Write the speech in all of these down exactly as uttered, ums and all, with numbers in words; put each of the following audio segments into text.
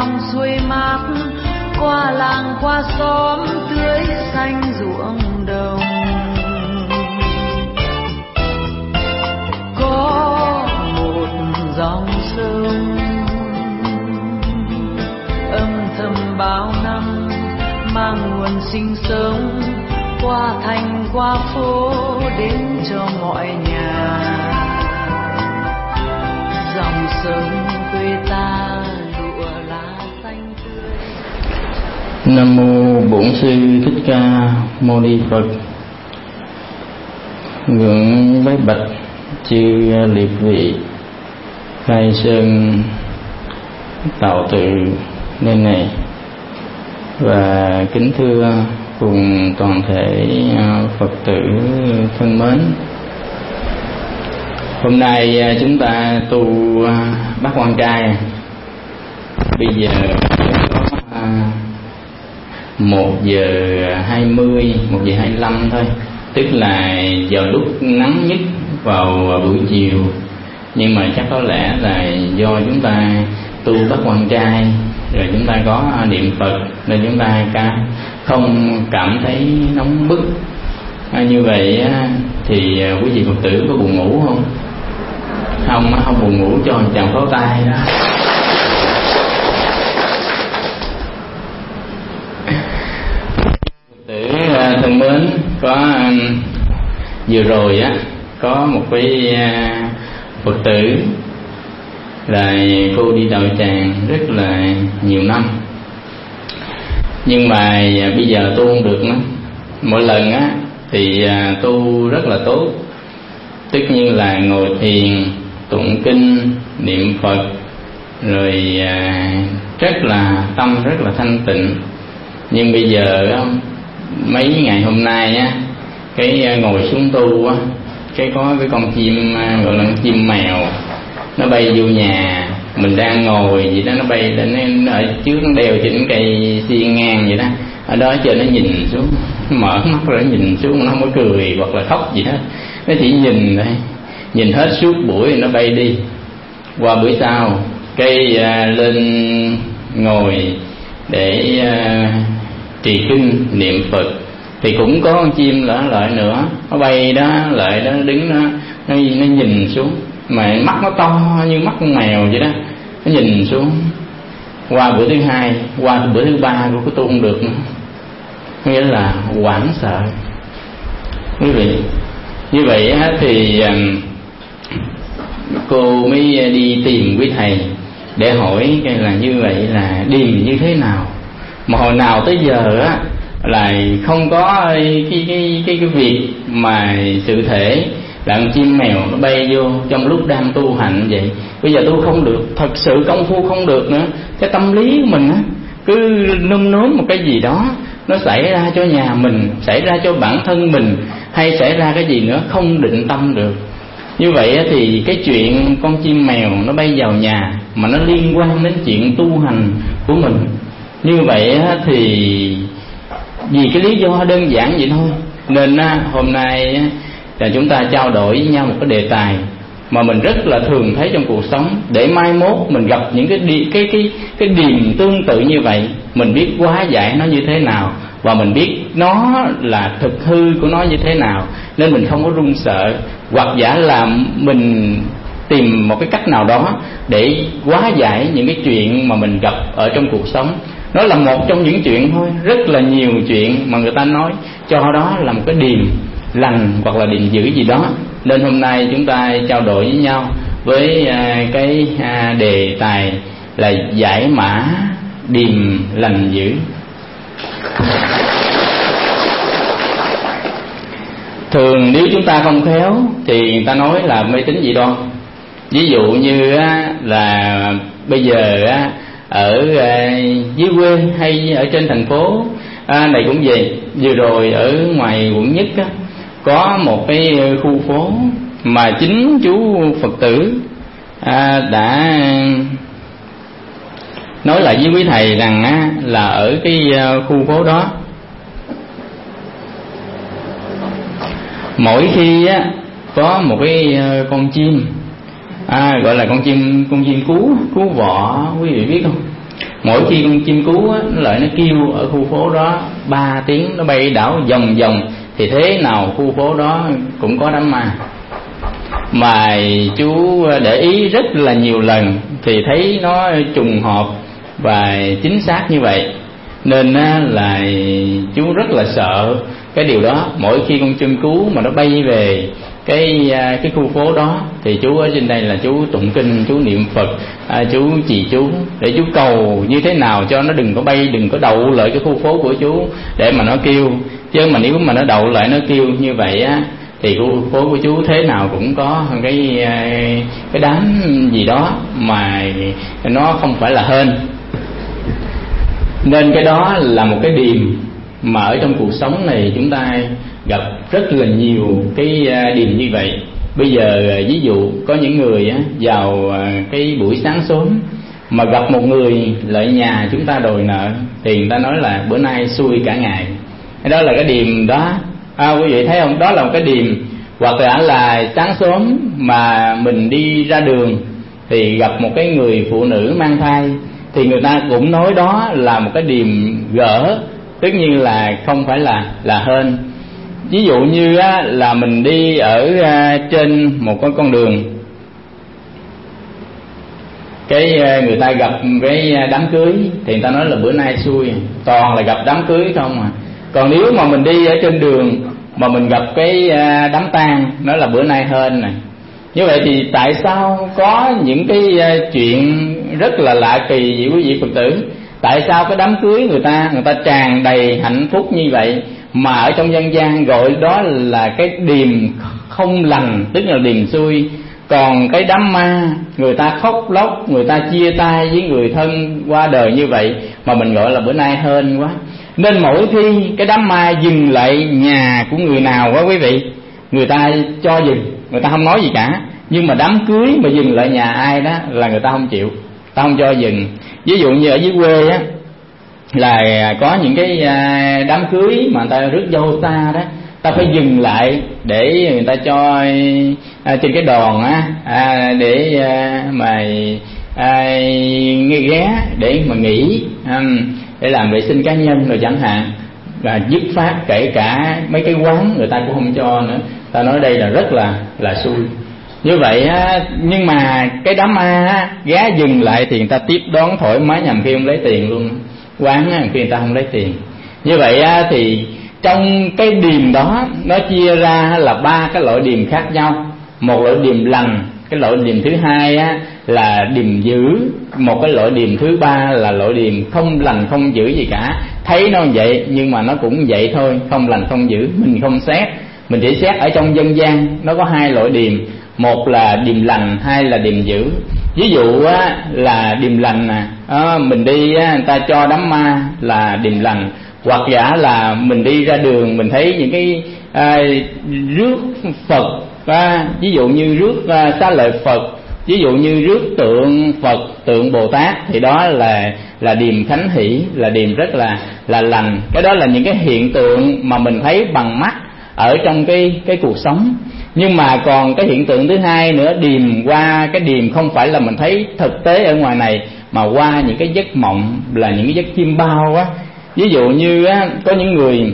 dòng suối mát, qua làng qua xóm tưới xanh ruộng đồng. Có một dòng sông âm thầm bao năm mang nguồn sinh sống, qua thành qua phố đến cho mọi nhà. Dòng sông quê ta lụa lá xanh tươi. Nam mô Bổn Sư Thích Ca Mâu Ni Phật. Ngưỡng bái bạch chư liệt vị khai sơn tạo tự nơi này, và kính thưa cùng toàn thể Phật tử thân mến. Hôm nay chúng ta tu Bát Quan Trai. Bây giờ có một giờ hai mươi, một giờ hai mươi lăm thôi, tức là vào lúc nắng nhất vào buổi chiều. Nhưng mà chắc có lẽ là do chúng ta tu Bát Quan Trai rồi chúng ta có niệm Phật nên chúng ta không cảm thấy nóng bức. À, như vậy thì quý vị Phật tử có buồn ngủ không? Không, không buồn ngủ cho chàng pháo tay đó. Phật tử thân mến, có vừa rồi á có một cái Phật tử là cô đi đạo tràng rất là nhiều năm, nhưng mà bây giờ tu không được nữa. Mỗi lần á thì tu rất là tốt, tất nhiên là ngồi thiền tụng kinh niệm Phật rồi rất là tâm rất là thanh tịnh. Nhưng bây giờ mấy ngày hôm nay á, cái ngồi xuống tu á, cái có cái con chim gọi là con chim mèo nó bay vô nhà mình đang ngồi vậy đó, nó bay lên, nó ở trước nó đeo trên cây xiên ngang vậy đó, ở đó chờ nó nhìn xuống, nó mở mắt rồi nó nhìn xuống, nó không có cười hoặc là khóc gì hết, nó chỉ nhìn thôi, nhìn hết suốt buổi rồi nó bay đi. Qua bữa sau cây à, lên ngồi để à, trì kinh niệm Phật thì cũng có con chim lỡ lại nữa, nó bay đó lại đó, đứng đó, nó, nó nhìn xuống, mà mắt nó to như mắt con mèo vậy đó, nó nhìn xuống. Qua bữa thứ hai, qua bữa thứ ba của cái tu không được nữa, nghĩa là hoảng sợ. Quý vị, như vậy thì cô mới đi tìm quý thầy để hỏi cái là như vậy là điềm như thế nào, mà hồi nào tới giờ á là không có cái cái cái cái việc mà sự thể là con chim mèo nó bay vô trong lúc đang tu hành vậy. Bây giờ tu không được, thật sự công phu không được nữa, cái tâm lý của mình á cứ nôm nốm một cái gì đó nó xảy ra cho nhà mình, xảy ra cho bản thân mình, hay xảy ra cái gì nữa không định tâm được. Như vậy thì cái chuyện con chim mèo nó bay vào nhà mà nó liên quan đến chuyện tu hành của mình, như vậy thì vì cái lý do đơn giản vậy thôi. Nên hôm nay là chúng ta trao đổi với nhau một cái đề tài mà mình rất là thường thấy trong cuộc sống, để mai mốt mình gặp những cái đi, cái cái cái điềm tương tự như vậy, mình biết hóa giải nó như thế nào, và mình biết nó là thực hư của nó như thế nào, nên mình không có run sợ, hoặc giả là mình tìm một cái cách nào đó để hóa giải những cái chuyện mà mình gặp ở trong cuộc sống. Nó là một trong những chuyện thôi, rất là nhiều chuyện mà người ta nói cho đó là một cái điềm lành hoặc là điềm dữ gì đó. Nên hôm nay chúng ta trao đổi với nhau với cái đề tài là giải mã điềm lành dữ. Thường nếu chúng ta không khéo thì người ta nói là mê tín dị đoan. Ví dụ như là bây giờ ở dưới quê hay ở trên thành phố này cũng vậy. Vừa rồi ở ngoài quận nhất có một cái khu phố mà chính chú Phật tử đã nói lại với quý thầy rằng là ở cái khu phố đó, mỗi khi có một cái con chim à, gọi là con chim con chim cú cú vọ, quý vị biết không? Mỗi khi con chim cú á, nó lại nó kêu ở khu phố đó ba tiếng, nó bay đảo vòng vòng, thì thế nào khu phố đó cũng có đám ma. Mà chú để ý rất là nhiều lần thì thấy nó trùng hợp và chính xác như vậy, nên là chú rất là sợ cái điều đó. Mỗi khi con chim cú mà nó bay về cái cái khu phố đó thì chú ở trên đây là chú tụng kinh, chú niệm Phật, à, chú trì chú để chú cầu như thế nào cho nó đừng có bay, đừng có đậu lại cái khu phố của chú để mà nó kêu. Chứ mà nếu mà nó đậu lại nó kêu như vậy á thì khu phố của chú thế nào cũng có cái cái đám gì đó mà nó không phải là hên. Nên cái đó là một cái điềm mà ở trong cuộc sống này chúng ta gặp rất là nhiều cái điềm như vậy. Bây giờ ví dụ có những người vào cái buổi sáng sớm mà gặp một người lại nhà chúng ta đòi nợ thì người ta nói là bữa nay xui cả ngày. Đó là cái điềm đó, à, quý vị thấy không? Đó là một cái điềm. Hoặc là là sáng sớm mà mình đi ra đường thì gặp một cái người phụ nữ mang thai thì người ta cũng nói đó là một cái điềm gỡ, tất nhiên là không phải là là hên. Ví dụ như á, là mình đi ở uh, trên một con con đường, cái uh, người ta gặp cái đám cưới thì người ta nói là bữa nay xui, toàn là gặp đám cưới không à. Còn nếu mà mình đi ở trên đường mà mình gặp cái uh, đám tang, nói là bữa nay hên này. Như vậy thì tại sao có những cái uh, chuyện rất là lạ kỳ vậy quý vị Phật tử? Tại sao cái đám cưới người ta người ta tràn đầy hạnh phúc như vậy mà ở trong dân gian gọi đó là cái điềm không lành, tức là điềm xui. Còn cái đám ma người ta khóc lóc, người ta chia tay với người thân qua đời như vậy mà mình gọi là bữa nay hên quá. Nên mỗi khi cái đám ma dừng lại nhà của người nào quá quý vị, người ta cho dừng, người ta không nói gì cả. Nhưng mà đám cưới mà dừng lại nhà ai đó là người ta không chịu, ta không cho dừng. Ví dụ như ở dưới quê á, là có những cái đám cưới mà người ta rước dâu xa đó, ta phải dừng lại để người ta cho à, trên cái đòn á, à, để à, mà à, ghé để mà nghỉ, à, để làm vệ sinh cá nhân rồi chẳng hạn. Và dứt phát kể cả mấy cái quán người ta cũng không cho nữa, ta nói đây là rất là là xui. Như vậy á, nhưng mà cái đám ma á, ghé dừng lại thì người ta tiếp đón thoải mái, nhằm khi không lấy tiền luôn. Quán á, khi người ta không lấy tiền. Như vậy á, thì trong cái điềm đó nó chia ra là ba cái loại điềm khác nhau. Một loại điềm lành, cái loại điềm thứ hai á, là điềm dữ, một cái loại điềm thứ ba là loại điềm không lành không dữ gì cả. Thấy nó vậy nhưng mà nó cũng vậy thôi, không lành không dữ, mình không xét, mình chỉ xét ở trong dân gian nó có hai loại điềm, một là điềm lành, hai là điềm dữ. Ví dụ á, là điềm lành nè, à, mình đi á, người ta cho đám ma là điềm lành. Hoặc giả là mình đi ra đường mình thấy những cái à, rước Phật, à, ví dụ như rước à, xá lợi Phật, ví dụ như rước tượng Phật, tượng Bồ Tát, thì đó là là điềm khánh hỷ, là điềm rất là là lành. Cái đó là những cái hiện tượng mà mình thấy bằng mắt ở trong cái cái cuộc sống. Nhưng mà còn cái hiện tượng thứ hai nữa, điềm qua cái điềm không phải là mình thấy thực tế ở ngoài này, mà qua những cái giấc mộng, là những cái giấc chiêm bao á. Ví dụ như á, có những người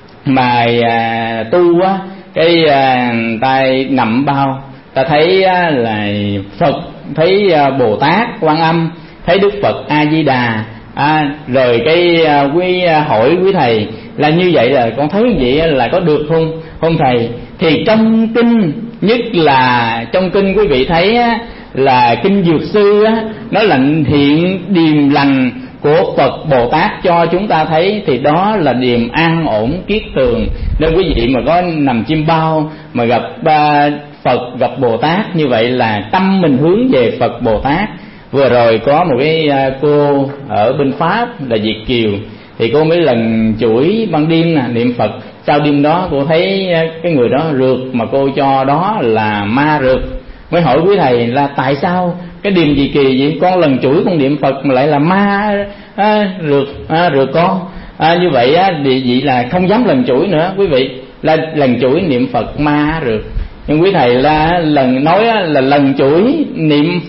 mà à, tu á, cái à, tay nằm bao, ta thấy á, là Phật, thấy à, Bồ Tát, Quan Âm, thấy Đức Phật A Di Đà, à, rồi cái à, quý à, hỏi quý thầy là như vậy là con thấy vậy là có được không không thầy? Thì trong kinh, nhất là trong kinh quý vị thấy á, là kinh Dược Sư á, nó là hiện điềm lành của Phật Bồ Tát cho chúng ta thấy, thì đó là điềm an ổn kiết tường. Nên quý vị mà có nằm chim bao mà gặp uh, Phật, gặp Bồ Tát, như vậy là tâm mình hướng về Phật Bồ Tát. Vừa rồi có một cái uh, cô ở bên Pháp là Việt kiều, thì cô mới lần chuỗi ban đêm nè, niệm Phật. Sau đêm đó cô thấy uh, cái người đó rượt, mà cô cho đó là ma rượt. Mới hỏi quý thầy là tại sao cái điềm gì kỳ vậy, con lần chuỗi con niệm Phật mà lại là ma à, rượt à, rượt con à, như vậy á, thì vậy là không dám lần chuỗi nữa quý vị, là lần chuỗi niệm Phật ma rượt. Nhưng quý thầy là lần nói là lần chuỗi niệm Phật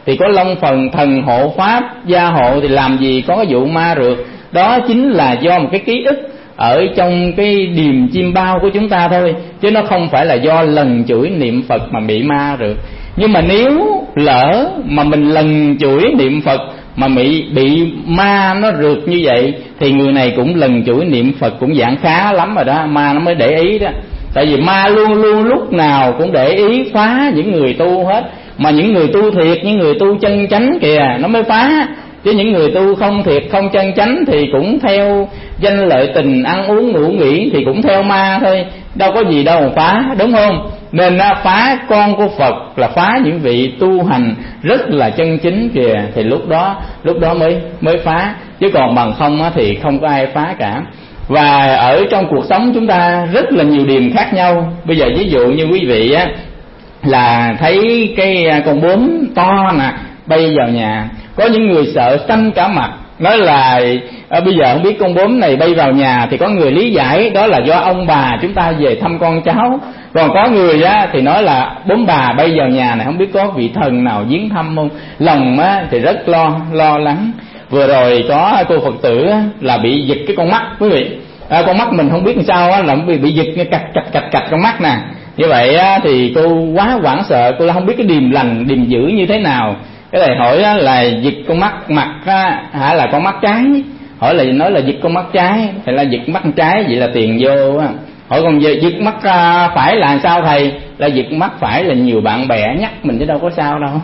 thì có long phần thần hộ pháp gia hộ, thì làm gì có cái vụ ma rượt. Đó chính là do một cái ký ức ở trong cái điềm chim bao của chúng ta thôi, chứ nó không phải là do lần chuỗi niệm Phật mà bị ma rượt. Nhưng mà nếu lỡ mà mình lần chuỗi niệm Phật mà bị bị ma nó rượt như vậy, thì người này cũng lần chuỗi niệm Phật cũng dạng khá lắm rồi đó, ma nó mới để ý đó. Tại vì ma luôn luôn lúc nào cũng để ý phá những người tu hết, mà những người tu thiệt, những người tu chân chánh kìa nó mới phá, chứ những người tu không thiệt không chân chánh thì cũng theo danh lợi tình, ăn uống ngủ nghỉ thì cũng theo ma thôi, đâu có gì đâu mà phá, đúng không? Nên phá con của Phật là phá những vị tu hành rất là chân chính kìa, thì lúc đó lúc đó mới mới phá, chứ còn bằng không thì không có ai phá cả. Và ở trong cuộc sống chúng ta rất là nhiều điềm khác nhau. Bây giờ ví dụ như quý vị á là thấy cái con bướm to nè bay vào nhà, có những người sợ xanh cả mặt, nói là à, bây giờ không biết con bướm này bay vào nhà, thì có người lý giải đó là do ông bà chúng ta về thăm con cháu. Còn có người á thì nói là bướm bà bay vào nhà này không biết có vị thần nào viếng thăm không. Lòng á thì rất lo lo lắng. Vừa rồi có cô Phật tử á, là bị giật cái con mắt quý vị. À, con mắt mình không biết làm sao á, là bị bị giật cạch cạch cạch cạch con mắt nè. Như vậy á, thì cô quá hoảng sợ, cô không biết cái điềm lành điềm dữ như thế nào. Cái này hỏi á, là giật con mắt mặt á, hả là con mắt trái. Hỏi là nói là giật con mắt trái, thì là giật mắt trái vậy là tiền vô á. Hỏi còn giật mắt phải là sao thầy? Là giật mắt phải là nhiều bạn bè nhắc mình chứ đâu có sao đâu.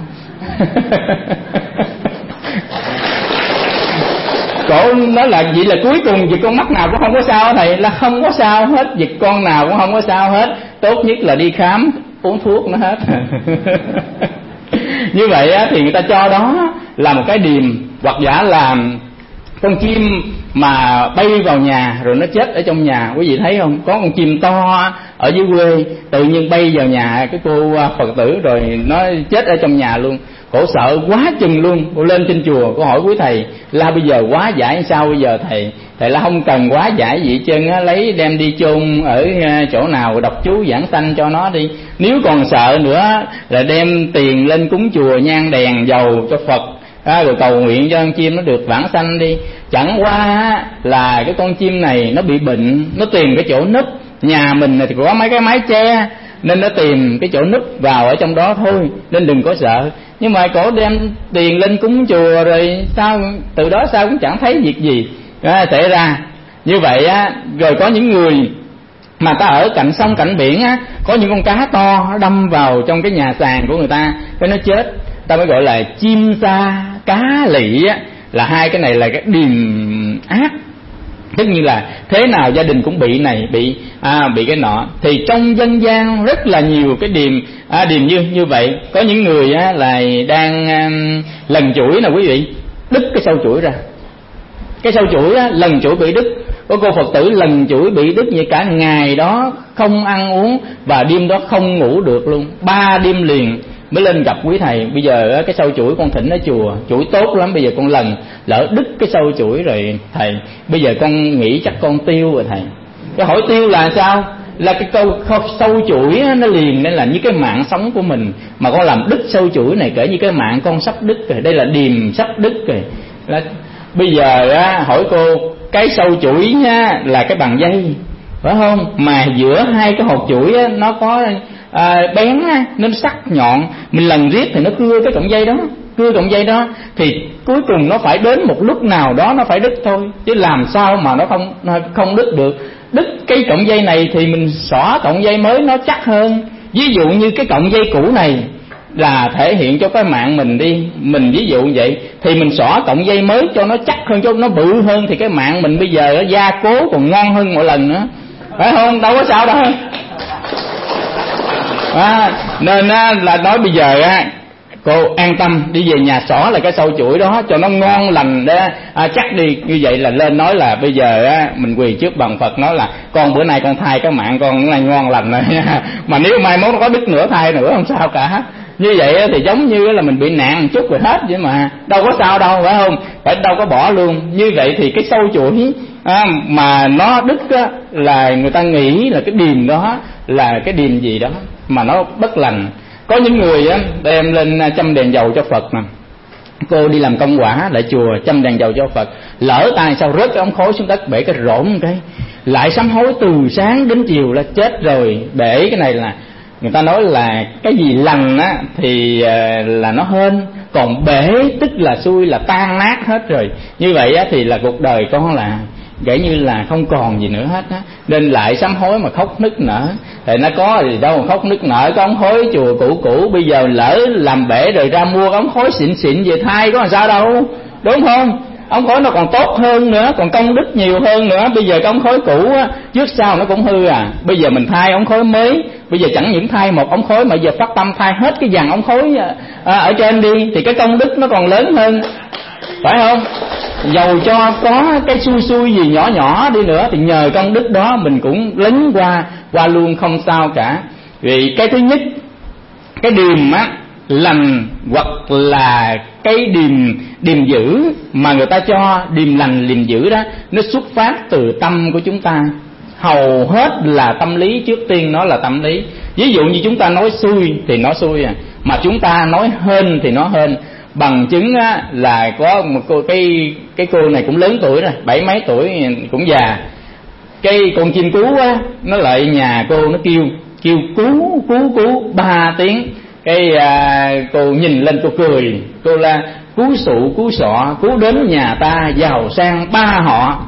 Cổ nói là vậy là cuối cùng giật con mắt nào cũng không có sao thầy. Là không có sao hết, giật con nào cũng không có sao hết. Tốt nhất là đi khám uống thuốc nó hết. Như vậy á, thì người ta cho đó là một cái điềm, hoặc giả là con chim mà bay vào nhà rồi nó chết ở trong nhà. Quý vị thấy không, có con chim to ở dưới quê tự nhiên bay vào nhà cái cô Phật tử rồi nó chết ở trong nhà luôn. Cổ sợ quá chừng luôn. Cô lên trên chùa cô hỏi quý thầy là bây giờ quá giải sao bây giờ thầy? Thầy là không cần quá giải gì hết trơn á, lấy đem đi chôn ở chỗ nào đọc chú giảng sanh cho nó đi. Nếu còn sợ nữa là đem tiền lên cúng chùa nhang đèn dầu cho Phật, à, rồi cầu nguyện cho con chim nó được vãng sanh đi. Chẳng qua là cái con chim này nó bị bệnh, nó tìm cái chỗ núp. Nhà mình thì có mấy cái mái che nên nó tìm cái chỗ núp vào ở trong đó thôi, nên đừng có sợ. Nhưng mà cổ đem tiền lên cúng chùa rồi sao từ đó sao cũng chẳng thấy việc gì à, xảy ra như vậy á. Rồi có những người mà ta ở cạnh sông cạnh biển á, có những con cá to nó đâm vào trong cái nhà sàn của người ta, cái nó chết. Ta mới gọi là chim sa cá lị á, là hai cái này là cái điềm ác. Tất nhiên là thế nào gia đình cũng bị này bị à, bị cái nọ. Thì trong dân gian rất là nhiều cái điềm à, điềm như như vậy. Có những người á, là đang à, lần chuỗi nè quý vị, đứt cái sâu chuỗi ra. Cái sâu chuỗi á, lần chuỗi bị đứt. Có cô Phật tử lần chuỗi bị đứt như cả ngày đó không ăn uống và đêm đó không ngủ được luôn, ba đêm liền mới lên gặp quý thầy. Bây giờ cái sâu chuỗi con thỉnh ở chùa, chuỗi tốt lắm, bây giờ con lần lỡ đứt cái sâu chuỗi rồi thầy, bây giờ con nghĩ chắc con tiêu rồi thầy. Cái hỏi tiêu là sao? Là cái câu sâu chuỗi nó liền nên là như cái mạng sống của mình, mà con làm đứt sâu chuỗi này kể như cái mạng con sắp đứt rồi, đây là điềm sắp đứt rồi. Là bây giờ á, hỏi cô cái sâu chuỗi nha là cái bằng dây phải không, mà giữa hai cái hột chuỗi á, nó có à, bén á, nó sắc nhọn, mình lần riết thì nó cưa cái cọng dây đó, cưa cọng dây đó thì cuối cùng nó phải đến một lúc nào đó nó phải đứt thôi, chứ làm sao mà nó không nó không đứt được. Đứt cái cọng dây này thì mình xỏ cọng dây mới nó chắc hơn. Ví dụ như cái cọng dây cũ này là thể hiện cho cái mạng mình đi, mình ví dụ như vậy thì mình xỏ cọng dây mới cho nó chắc hơn, cho nó bự hơn, thì cái mạng mình bây giờ nó gia cố còn ngon hơn mọi lần nữa, phải không? Đâu có sao đâu. À, nên á, là nói bây giờ á, cô an tâm đi về nhà xỏ lại cái sâu chuỗi đó cho nó ngon lành đó, à, chắc đi. Như vậy là lên nói là bây giờ á, mình quỳ trước bằng Phật nói là con bữa nay con thay cái mạng con này ngon lành rồi nha. Mà nếu mai mốt nó có đứt nữa thay nữa không sao cả. Như vậy thì giống như là mình bị nạn một chút rồi hết vậy mà đâu có sao đâu, phải không? Phải đâu có bỏ luôn. Như vậy thì cái sâu chuỗi à, mà nó đứt á, là người ta nghĩ là cái điềm đó là cái điềm gì đó mà nó bất lành. Có những người á đem lên châm đèn dầu cho Phật nè, cô đi làm công quả lại chùa châm đèn dầu cho Phật, lỡ tay sao rớt cái ống khói xuống đất, bể cái rỗn cái, lại sám hối từ sáng đến chiều là chết rồi. Để cái này là người ta nói là cái gì lành á thì là nó hên, còn bể tức là xui, là tan nát hết rồi. Như vậy á thì là cuộc đời con là kể như là không còn gì nữa hết á, nên lại sám hối mà khóc nức nở. Thì nó có gì đâu mà khóc nức nở, có ống khói chùa cũ cũ bây giờ lỡ làm bể rồi ra mua ống khói xịn xịn về thay có làm sao đâu, đúng không? Ống khói nó còn tốt hơn nữa, còn công đức nhiều hơn nữa. Bây giờ cái ống khói cũ á, trước sau nó cũng hư à. Bây giờ mình thay ống khói mới, bây giờ chẳng những thay một ống khói mà giờ phát tâm thay hết cái dàn ống khói à, ở trên đi, thì cái công đức nó còn lớn hơn, phải không? Dầu cho có cái xui xui gì nhỏ nhỏ đi nữa thì nhờ công đức đó mình cũng lấn qua qua luôn, không sao cả. Vì cái thứ nhất, cái điềm á lành hoặc là cái điềm điềm dữ mà người ta cho điềm lành điềm dữ đó, nó xuất phát từ tâm của chúng ta. Hầu hết là tâm lý, trước tiên nó là tâm lý. Ví dụ như chúng ta nói xui thì nó xui à, mà chúng ta nói hên thì nó hên. Bằng chứng á, là có một cô, cái cái cô này cũng lớn tuổi rồi, bảy mấy tuổi cũng già. Cái con chim cú á, nó lại nhà cô nó kêu kêu cú cú cú ba tiếng. Cái à, cô nhìn lên cô cười, cô là cú sụ cú sọ, cú đến nhà ta giàu sang ba họ.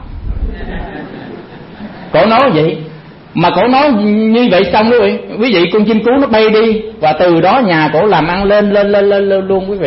Cổ nói vậy, mà cổ nói như vậy xong đó quý vị, quý vị con chim cú nó bay đi và từ đó nhà cổ làm ăn lên lên lên lên, lên luôn quý vị.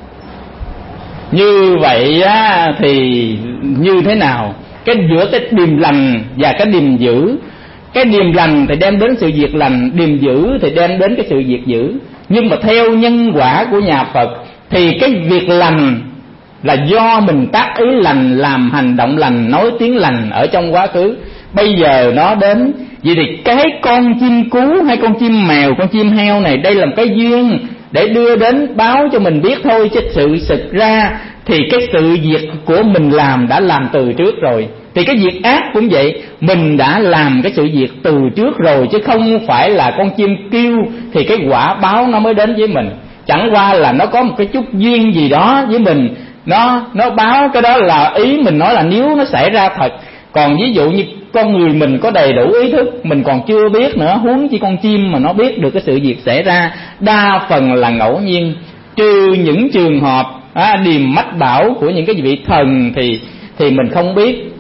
Như vậy á, thì như thế nào? Cái giữa cái điềm lành và cái điềm dữ. Cái điềm lành thì đem đến sự việc lành, điềm dữ thì đem đến cái sự việc dữ. Nhưng mà theo nhân quả của nhà Phật thì cái việc lành là do mình tác ý lành, làm hành động lành, nói tiếng lành ở trong quá khứ. Bây giờ nó đến, vậy thì cái con chim cú hay con chim mèo, con chim heo này, đây là một cái duyên để đưa đến báo cho mình biết thôi, chứ sự thực ra thì cái sự việc của mình làm đã làm từ trước rồi. Thì cái việc ác cũng vậy, mình đã làm cái sự việc từ trước rồi, chứ không phải là con chim kêu thì cái quả báo nó mới đến với mình. Chẳng qua là nó có một cái chút duyên gì đó với mình, nó nó báo cái đó là ý mình nói là nếu nó xảy ra thật. Còn ví dụ như con người mình có đầy đủ ý thức, mình còn chưa biết nữa, huống chi con chim mà nó biết được cái sự việc xảy ra. Đa phần là ngẫu nhiên, trừ những trường hợp à, điềm mách bảo của những cái vị thần thì thì mình không biết,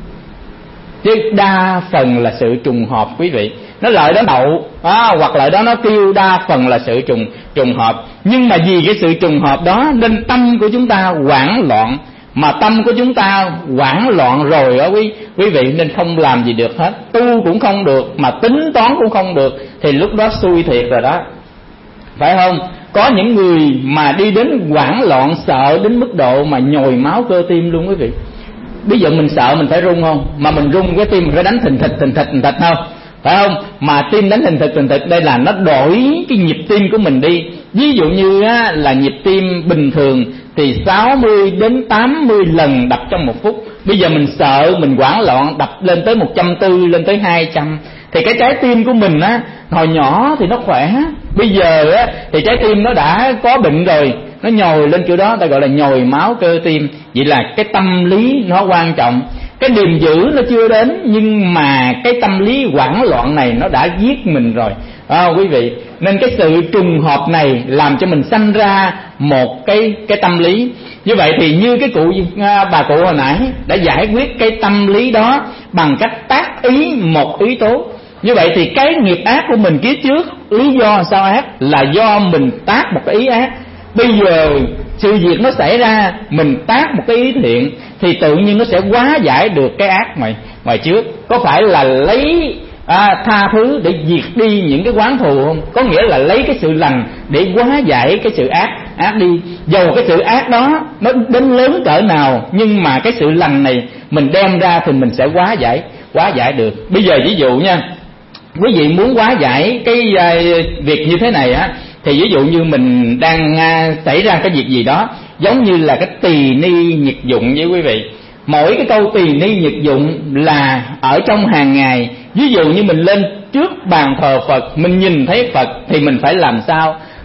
chứ đa phần là sự trùng hợp quý vị. Nó lợi đó đậu à, hoặc lợi đó nó kêu, đa phần là sự trùng trùng hợp. Nhưng mà vì cái sự trùng hợp đó nên tâm của chúng ta hoảng loạn. Mà tâm của chúng ta hoảng loạn rồi đó quý quý vị, nên không làm gì được hết, tu cũng không được, mà tính toán cũng không được, thì lúc đó xui thiệt rồi đó, phải không? Có những người mà đi đến hoảng loạn, sợ đến mức độ mà nhồi máu cơ tim luôn quý vị. Bây giờ mình sợ mình phải run không? Mà mình run cái tim mình phải đánh thình thịch thình thịch thình thịch không? Phải không? Mà tim đánh thình thịch thình thịch đây là nó đổi cái nhịp tim của mình đi. Ví dụ như á, là nhịp tim bình thường thì sáu mươi đến tám mươi lần đập trong một phút. Bây giờ mình sợ, mình hoảng loạn, đập lên tới một trăm bốn mươi, lên tới hai trăm. Thì cái trái tim của mình á, hồi nhỏ thì nó khỏe, bây giờ á thì trái tim nó đã có bệnh rồi, nó nhồi lên kiểu đó, ta gọi là nhồi máu cơ tim. Vậy là cái tâm lý nó quan trọng. Cái điềm dữ nó chưa đến, nhưng mà cái tâm lý hoảng loạn này nó đã giết mình rồi à, quý vị. Nên cái sự trùng hợp này làm cho mình sanh ra một cái cái tâm lý. Như vậy thì như cái cụ bà cụ hồi nãy đã giải quyết cái tâm lý đó bằng cách tác ý một yếu tố. Như vậy thì cái nghiệp ác của mình kiếp trước, lý do sao ác là do mình tác một cái ý ác. Bây giờ sự việc nó xảy ra, mình tác một cái ý thiện thì tự nhiên nó sẽ hóa giải được cái ác ngoài ngoài trước. Có phải là lấy à, tha thứ để diệt đi những cái oán thù không? Có nghĩa là lấy cái sự lành để hóa giải cái sự ác ác đi. Dầu cái sự ác đó nó đến lớn cỡ nào, nhưng mà cái sự lành này mình đem ra thì mình sẽ hóa giải hóa giải được. Bây giờ ví dụ nha, quý vị muốn hóa giải cái uh, việc như thế này á, thì ví dụ như mình đang uh, xảy ra cái việc gì đó, giống như là cái tỳ ni nhiệt dụng với quý vị. Mỗi cái câu tỳ ni nhiệt dụng là ở trong hàng ngày. Ví dụ như mình lên trước bàn thờ Phật, mình nhìn thấy Phật thì mình phải làm sao?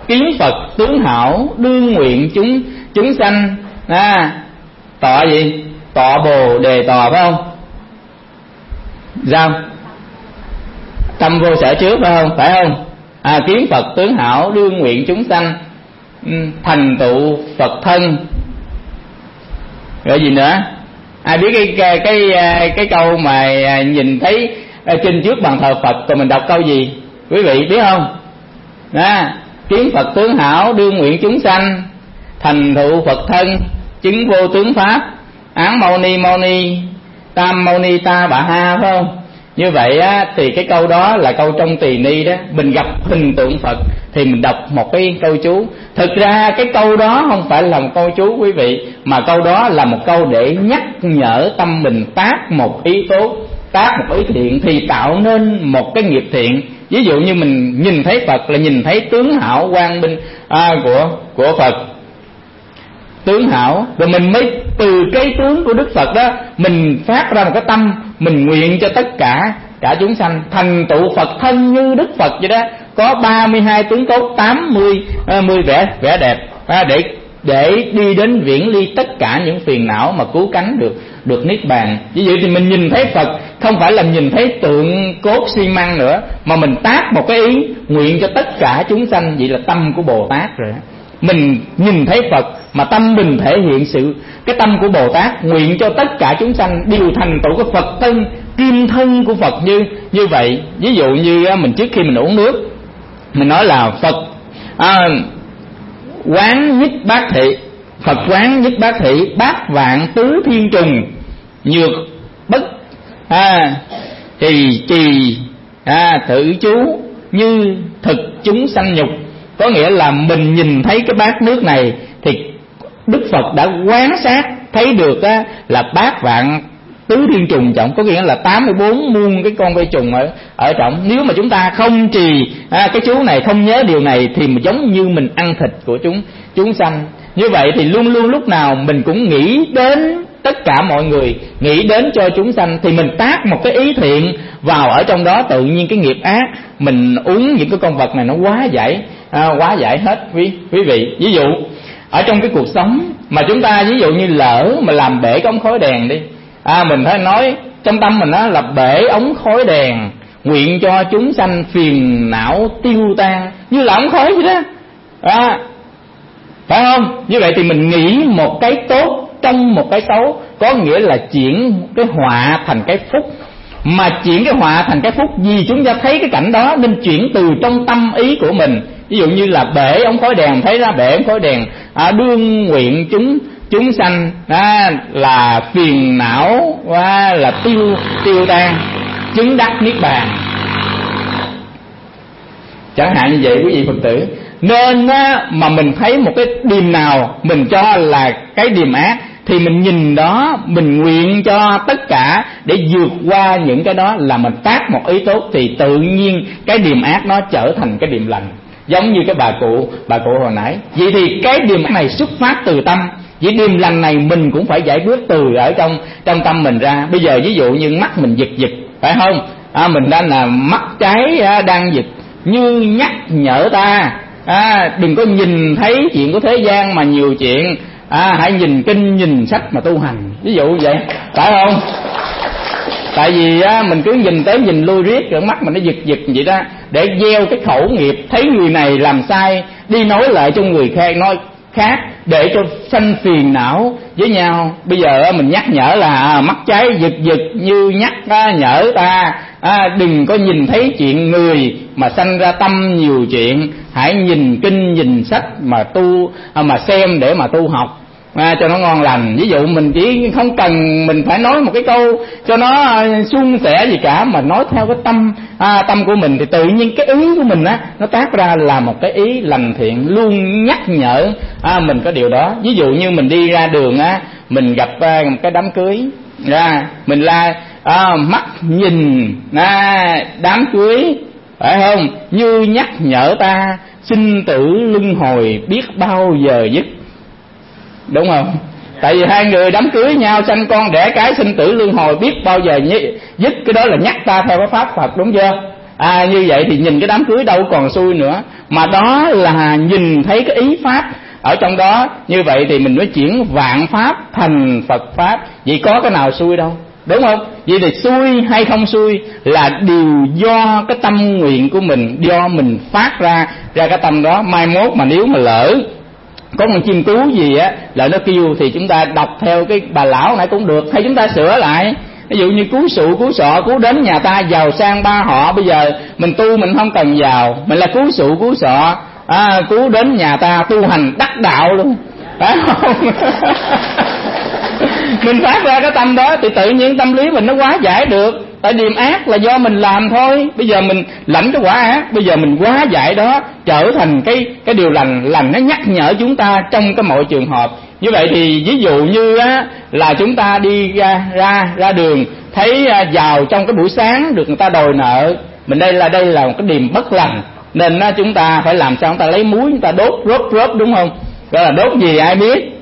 kiến Phật tướng hảo đương nguyện chúng chúng sanh. À, tọa gì? Tọa Bồ Đề Tòa phải không? Sao? Tâm vô sở trước phải không? Phải không? À, kiến Phật tướng hảo đương nguyện chúng sanh, thành tựu Phật thân. Rồi gì nữa? Ai biết cái cái cái, cái câu mà nhìn thấy trên trước bàn thờ Phật rồi mình đọc câu gì? Quý vị biết không? Đó, kiến Phật tướng hảo đương nguyện chúng sanh, thành tựu Phật thân, chứng vô tướng pháp, án mâu ni mâu ni tam mâu ni ta bà ha, phải không? Như vậy á, thì cái câu đó là câu trong Tỳ Ni đó. Mình gặp hình tượng Phật thì mình đọc một cái câu chú. Thực ra cái câu đó không phải là một câu chú quý vị, mà câu đó là một câu để nhắc nhở tâm mình tác một ý tốt, tác một ý thiện thì tạo nên một cái nghiệp thiện. Ví dụ như mình nhìn thấy Phật là nhìn thấy tướng hảo quang minh à, của của Phật, tướng hảo, rồi mình mới từ cái tướng của Đức Phật đó mình phát ra một cái tâm, mình nguyện cho tất cả cả chúng sanh thành tựu Phật thân như Đức Phật vậy đó. Có ba mươi hai tướng tốt, tám mươi à, mươi vẻ vẻ đẹp à, để để đi đến viễn ly tất cả những phiền não mà cứu cánh được được niết bàn. Ví dụ thì mình nhìn thấy Phật không phải là nhìn thấy tượng cốt xi măng nữa, mà mình tác một cái ý nguyện cho tất cả chúng sanh, vậy là tâm của Bồ Tát rồi. Mình nhìn thấy Phật mà tâm mình thể hiện sự cái tâm của Bồ Tát, nguyện cho tất cả chúng sanh đều thành tựu cái Phật thân, kim thân của Phật như như vậy. Ví dụ như mình trước khi mình uống nước, mình nói là Phật à, quán nhất bát thị, Phật quán nhất bát thị, bát vạn tứ thiên trùng nhược bất à, thì trì à, thử chú như thực chúng sanh nhục. Có nghĩa là mình nhìn thấy cái bát nước này thì Đức Phật đã quán sát thấy được á, là bát vạn tứ thiên trùng trọng, có nghĩa là tám mươi bốn muôn cái con vi trùng ở ở trọng. Nếu mà chúng ta không trì à, cái chú này, không nhớ điều này thì giống như mình ăn thịt của chúng chúng sanh. Như vậy thì luôn luôn lúc nào mình cũng nghĩ đến tất cả mọi người, nghĩ đến cho chúng sanh, thì mình tác một cái ý thiện vào ở trong đó, tự nhiên cái nghiệp ác mình uống những cái con vật này nó hóa giải à, hóa giải hết quý quý vị. Ví dụ ở trong cái cuộc sống mà chúng ta ví dụ như lỡ mà làm bể cái ống khói đèn đi, à, mình phải nói trong tâm mình đó là bể ống khói đèn, nguyện cho chúng sanh phiền não tiêu tan, như là ống khói vậy đó à, phải không? Như vậy thì mình nghĩ một cái tốt trong một cái xấu, có nghĩa là chuyển cái họa thành cái phúc. Mà chuyển cái họa thành cái phúc vì chúng ta thấy cái cảnh đó nên chuyển từ trong tâm ý của mình. Ví dụ như là bể ống khói đèn, thấy ra bể ống khói đèn à, đương nguyện chúng chúng sanh à, là phiền não à, là tiêu tiêu tan, chứng đắc niết bàn, chẳng hạn như vậy quý vị Phật tử. Nên á, mà mình thấy một cái điềm nào mình cho là cái điềm ác thì mình nhìn đó, mình nguyện cho tất cả để vượt qua những cái đó, là mình tác một ý tốt thì tự nhiên cái điềm ác nó trở thành cái điềm lành. Giống như cái bà cụ bà cụ hồi nãy. Vậy thì cái điềm ác này xuất phát từ tâm, vậy điềm lành này mình cũng phải giải quyết từ ở trong trong tâm mình ra. Bây giờ ví dụ như mắt mình giật giật, phải không? À, mình đang là mắt trái à, đang giật, như nhắc nhở ta à, đừng có nhìn thấy chuyện của thế gian mà nhiều chuyện à, hãy nhìn kinh nhìn sách mà tu hành. Ví dụ vậy, phải không? Tại vì á, mình cứ nhìn tới nhìn lui riết, rồi mắt mình nó giật giật vậy đó, để gieo cái khẩu nghiệp, thấy người này làm sai đi nói lại cho người khác, nói khác để cho sanh phiền não với nhau. Bây giờ á, mình nhắc nhở là à, mắt trái giật giật như nhắc á, nhở ta à, đừng có nhìn thấy chuyện người mà sanh ra tâm nhiều chuyện, hãy nhìn kinh nhìn sách mà tu à, mà xem để mà tu học à, cho nó ngon lành. Ví dụ mình chỉ không cần mình phải nói một cái câu cho nó suôn sẻ gì cả, mà nói theo cái tâm à, tâm của mình thì tự nhiên cái ý của mình á nó tác ra là một cái ý lành thiện, luôn nhắc nhở à, mình có điều đó. Ví dụ như mình đi ra đường á, mình gặp à, một cái đám cưới ra, mình la à, mắt nhìn à, đám cưới, phải không? Như nhắc nhở ta sinh tử luân hồi biết bao giờ dứt, đúng không? Tại vì hai người đám cưới nhau, sanh con đẻ cái, sinh tử luân hồi biết bao giờ dứt, cái đó là nhắc ta theo cái pháp Phật, đúng chưa? À, như vậy thì nhìn cái đám cưới đâu còn xui nữa, mà đó là nhìn thấy cái ý pháp ở trong đó. Như vậy thì mình mới chuyển vạn pháp thành Phật pháp. Vậy có cái nào xui đâu, đúng không? Vậy thì xui hay không xui là điều do cái tâm nguyện của mình, do mình phát ra ra cái tâm đó. Mai mốt mà nếu mà lỡ có con chim cú gì á là nó kêu thì chúng ta đọc theo cái bà lão nãy cũng được, hay chúng ta sửa lại. Ví dụ như cú sụ cú sọ, cú đến nhà ta giàu sang ba họ, bây giờ mình tu mình không cần giàu, mình là cú sụ cú sọ, à, cú đến nhà ta tu hành đắc đạo luôn, phải không? Mình phát ra cái tâm đó thì tự nhiên tâm lý mình nó hóa giải được. Tại điềm ác là do mình làm thôi. Bây giờ mình lãnh cái quả ác, bây giờ mình hóa giải đó trở thành cái cái điều lành. Lành nó nhắc nhở chúng ta trong cái mọi trường hợp. Như vậy thì ví dụ như á, là chúng ta đi ra ra ra đường thấy vào trong cái buổi sáng được người ta đòi nợ, mình đây là đây là một cái điềm bất lành, nên á, chúng ta phải làm sao chúng ta lấy muối chúng ta đốt rốt rốt, đúng không? Đó là đốt gì ai biết?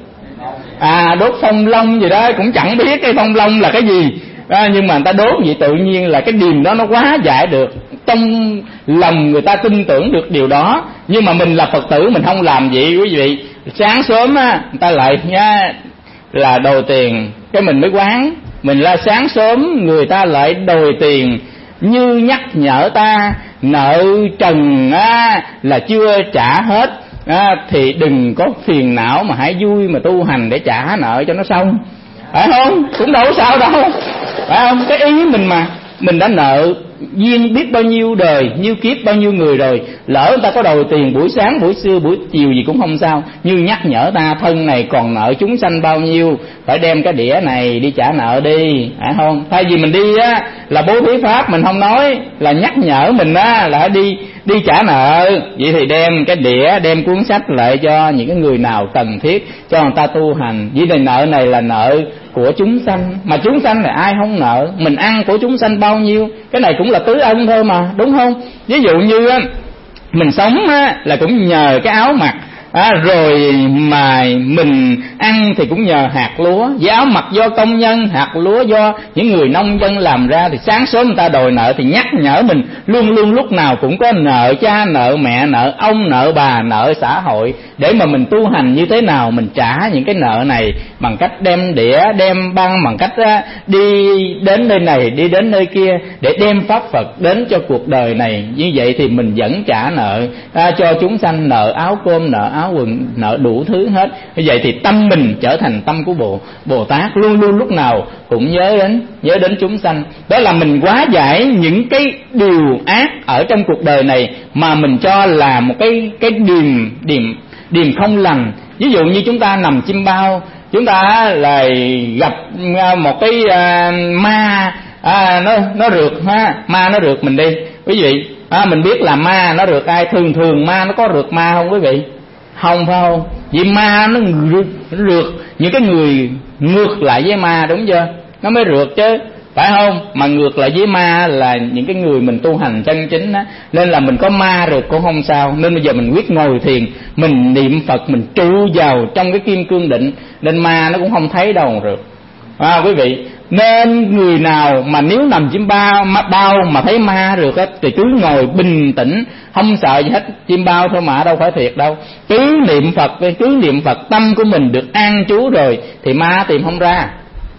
À, đốt phong long gì đó, cũng chẳng biết cái phong long là cái gì. À, nhưng mà người ta đốt vậy tự nhiên là cái điềm đó nó hóa giải được, trong lòng người ta tin tưởng được điều đó. Nhưng mà mình là Phật tử mình không làm vậy quý vị. Sáng sớm á người ta lại nha là đòi tiền, cái mình mới quán. Mình là sáng sớm người ta lại đòi tiền, như nhắc nhở ta nợ trần á là chưa trả hết. À, thì đừng có phiền não mà hãy vui mà tu hành để trả nợ cho nó xong, phải không? Cũng đâu có sao đâu, phải không? Cái ý mình mà mình đã nợ duyên biết bao nhiêu đời, nhiêu kiếp bao nhiêu người rồi, lỡ người ta có đòi tiền buổi sáng buổi trưa buổi chiều gì cũng không sao, như nhắc nhở ta thân này còn nợ chúng sanh bao nhiêu, phải đem cái đĩa này đi trả nợ đi, phải không? Thay vì mình đi á là bố thí pháp, mình không nói, là nhắc nhở mình á là đi đi trả nợ. Vậy thì đem cái đĩa, đem cuốn sách lại cho những cái người nào cần thiết, cho người ta tu hành. Vì này nợ này là nợ của chúng sanh, mà chúng sanh là ai không nợ, mình ăn của chúng sanh bao nhiêu, cái này cũng là tứ ân thôi mà, đúng không? Ví dụ như á, mình sống á, là cũng nhờ cái áo mặc, à, rồi mà mình ăn thì cũng nhờ hạt lúa. Với áo mặc do công nhân, hạt lúa do những người nông dân làm ra. Thì sáng sớm người ta đòi nợ thì nhắc nhở mình luôn luôn lúc nào cũng có nợ cha, nợ mẹ, nợ ông, nợ bà, nợ xã hội, để mà mình tu hành như thế nào mình trả những cái nợ này bằng cách đem đĩa, đem băng, bằng cách á, đi đến nơi này đi đến nơi kia để đem pháp Phật đến cho cuộc đời này. Như vậy thì mình vẫn trả nợ à, cho chúng sanh, nợ áo cơm, nợ áo quần, nợ đủ thứ hết. Như vậy thì tâm mình trở thành tâm của Bồ Bồ Tát, luôn luôn lúc nào cũng nhớ đến nhớ đến chúng sanh. Đó là mình hóa giải những cái điều ác ở trong cuộc đời này mà mình cho là một cái cái điềm điềm điềm không lành. Ví dụ như chúng ta nằm chim bao, chúng ta là gặp một cái uh, ma à, nó nó rượt ha, ma nó rượt mình đi quý vị. À, mình biết là ma nó rượt ai, thường thường ma nó có rượt ma không quý vị? Không, phải không? Vì ma nó rượt, nó rượt những cái người ngược lại với ma, đúng chưa? Nó mới rượt chứ, phải không? Mà ngược lại với ma là những cái người mình tu hành chân chính á, nên là mình có ma rượt cũng không sao. Nên bây giờ mình quyết ngồi thiền, mình niệm Phật, mình trụ vào trong cái kim cương định, nên ma nó cũng không thấy đâu rượt. À, quý vị, nên người nào mà nếu nằm chim bao bao mà thấy ma rượt á thì cứ ngồi bình tĩnh, không sợ gì hết. Chim bao thôi mà đâu phải thiệt đâu. Cứ niệm Phật, cứ niệm Phật, tâm của mình được an trú rồi thì ma tìm không ra.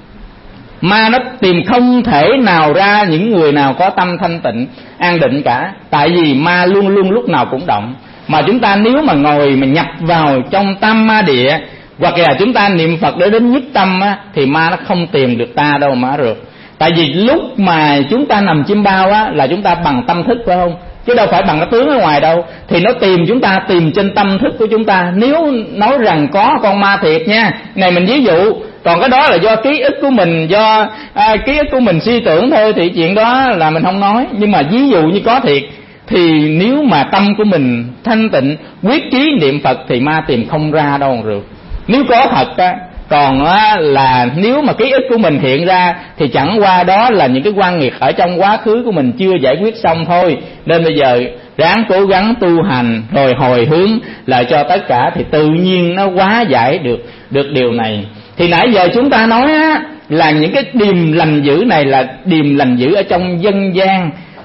Ma nó tìm không thể nào ra những người nào có tâm thanh tịnh an định cả. Tại vì ma luôn luôn lúc nào cũng động. Mà chúng ta nếu mà ngồi mà nhập vào trong tam ma địa, hoặc là chúng ta niệm Phật để đến nhất tâm á, thì ma nó không tìm được ta đâu mà rượt. Tại vì lúc mà chúng ta nằm chim bao á là chúng ta bằng tâm thức, phải không? Chứ đâu phải bằng cái tướng ở ngoài đâu. Thì nó tìm chúng ta, tìm trên tâm thức của chúng ta. Nếu nói rằng có con ma thiệt nha, này mình ví dụ, còn cái đó là do ký ức của mình, do à, ký ức của mình suy tưởng thôi, thì chuyện đó là mình không nói. Nhưng mà ví dụ như có thiệt, thì nếu mà tâm của mình thanh tịnh, quyết chí niệm Phật thì ma tìm không ra đâu rượt. Nếu có thật á, còn á, là nếu mà ký ức của mình hiện ra thì chẳng qua đó là những cái oan nghiệt ở trong quá khứ của mình chưa giải quyết xong thôi. Nên bây giờ ráng cố gắng tu hành rồi hồi hướng lại cho tất cả, thì tự nhiên nó hóa giải được được điều này. Thì nãy giờ chúng ta nói á, là những cái điềm lành dữ này là điềm lành dữ ở trong dân gian,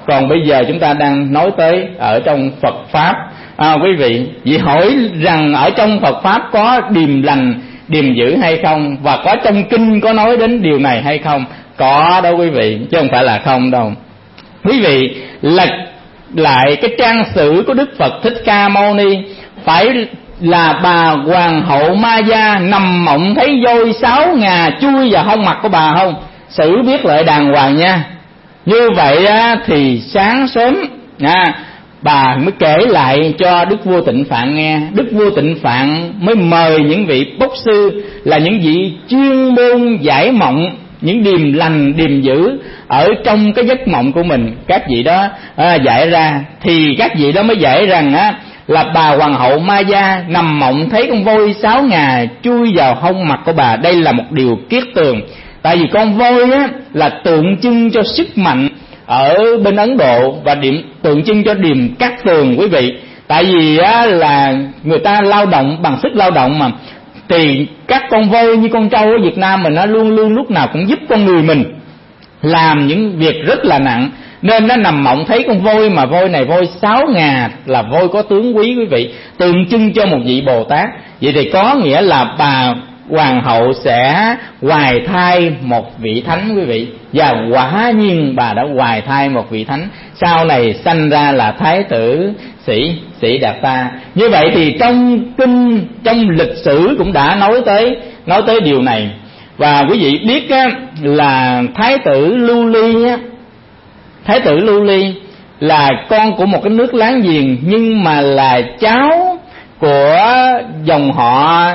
Còn bây giờ chúng ta đang nói tới ở trong Phật Pháp. À, quý vị, vị hỏi rằng ở trong Phật Pháp có điềm lành, điềm dữ hay không? Và có trong kinh có nói đến điều này hay không? Có đâu quý vị, chứ không phải là không đâu. Quý vị lật lại cái trang sử của Đức Phật Thích Ca Mâu Ni, phải là bà hoàng hậu Ma Gia nằm mộng thấy voi sáu ngà chui vào hông mặt của bà không? Sử biết lại đàng hoàng nha. Như vậy á, thì sáng sớm à, bà mới kể lại cho Đức Vua Tịnh Phạn nghe. Đức Vua Tịnh Phạn mới mời những vị bốc sư, là những vị chuyên môn giải mộng, những điềm lành, điềm dữ ở trong cái giấc mộng của mình. Các vị đó à, giải ra, thì các vị đó mới giải rằng á, là bà hoàng hậu Ma Gia nằm mộng thấy con voi sáu ngà chui vào hông mặt của bà. Đây là một điều kiết tường. Tại vì con voi á, là tượng trưng cho sức mạnh ở bên Ấn Độ, và điểm tượng trưng cho điềm cát tường quý vị. Tại vì á, là người ta lao động bằng sức lao động mà, thì các con voi như con trâu ở Việt Nam mình nó luôn luôn lúc nào cũng giúp con người mình làm những việc rất là nặng. Nên nó nằm mộng thấy con voi, mà voi này voi sáu ngà, là voi có tướng quý quý vị, tượng trưng cho một vị Bồ Tát. Vậy thì có nghĩa là bà hoàng hậu sẽ hoài thai một vị thánh quý vị, và quả nhiên bà đã hoài thai một vị thánh, sau này sanh ra là Thái tử Sĩ Sĩ Đạt Ta. Như vậy thì trong kinh, trong lịch sử cũng đã nói tới nói tới điều này. Và quý vị biết á, là Thái tử Lưu Ly á, Thái tử Lưu Ly là con của một cái nước láng giềng, nhưng mà là cháu của dòng họ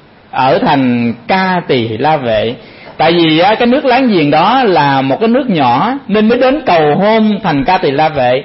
ở thành Ca Tỳ La Vệ. Tại vì cái nước láng giềng đó là một cái nước nhỏ nên mới đến cầu hôn thành Ca Tỳ La Vệ.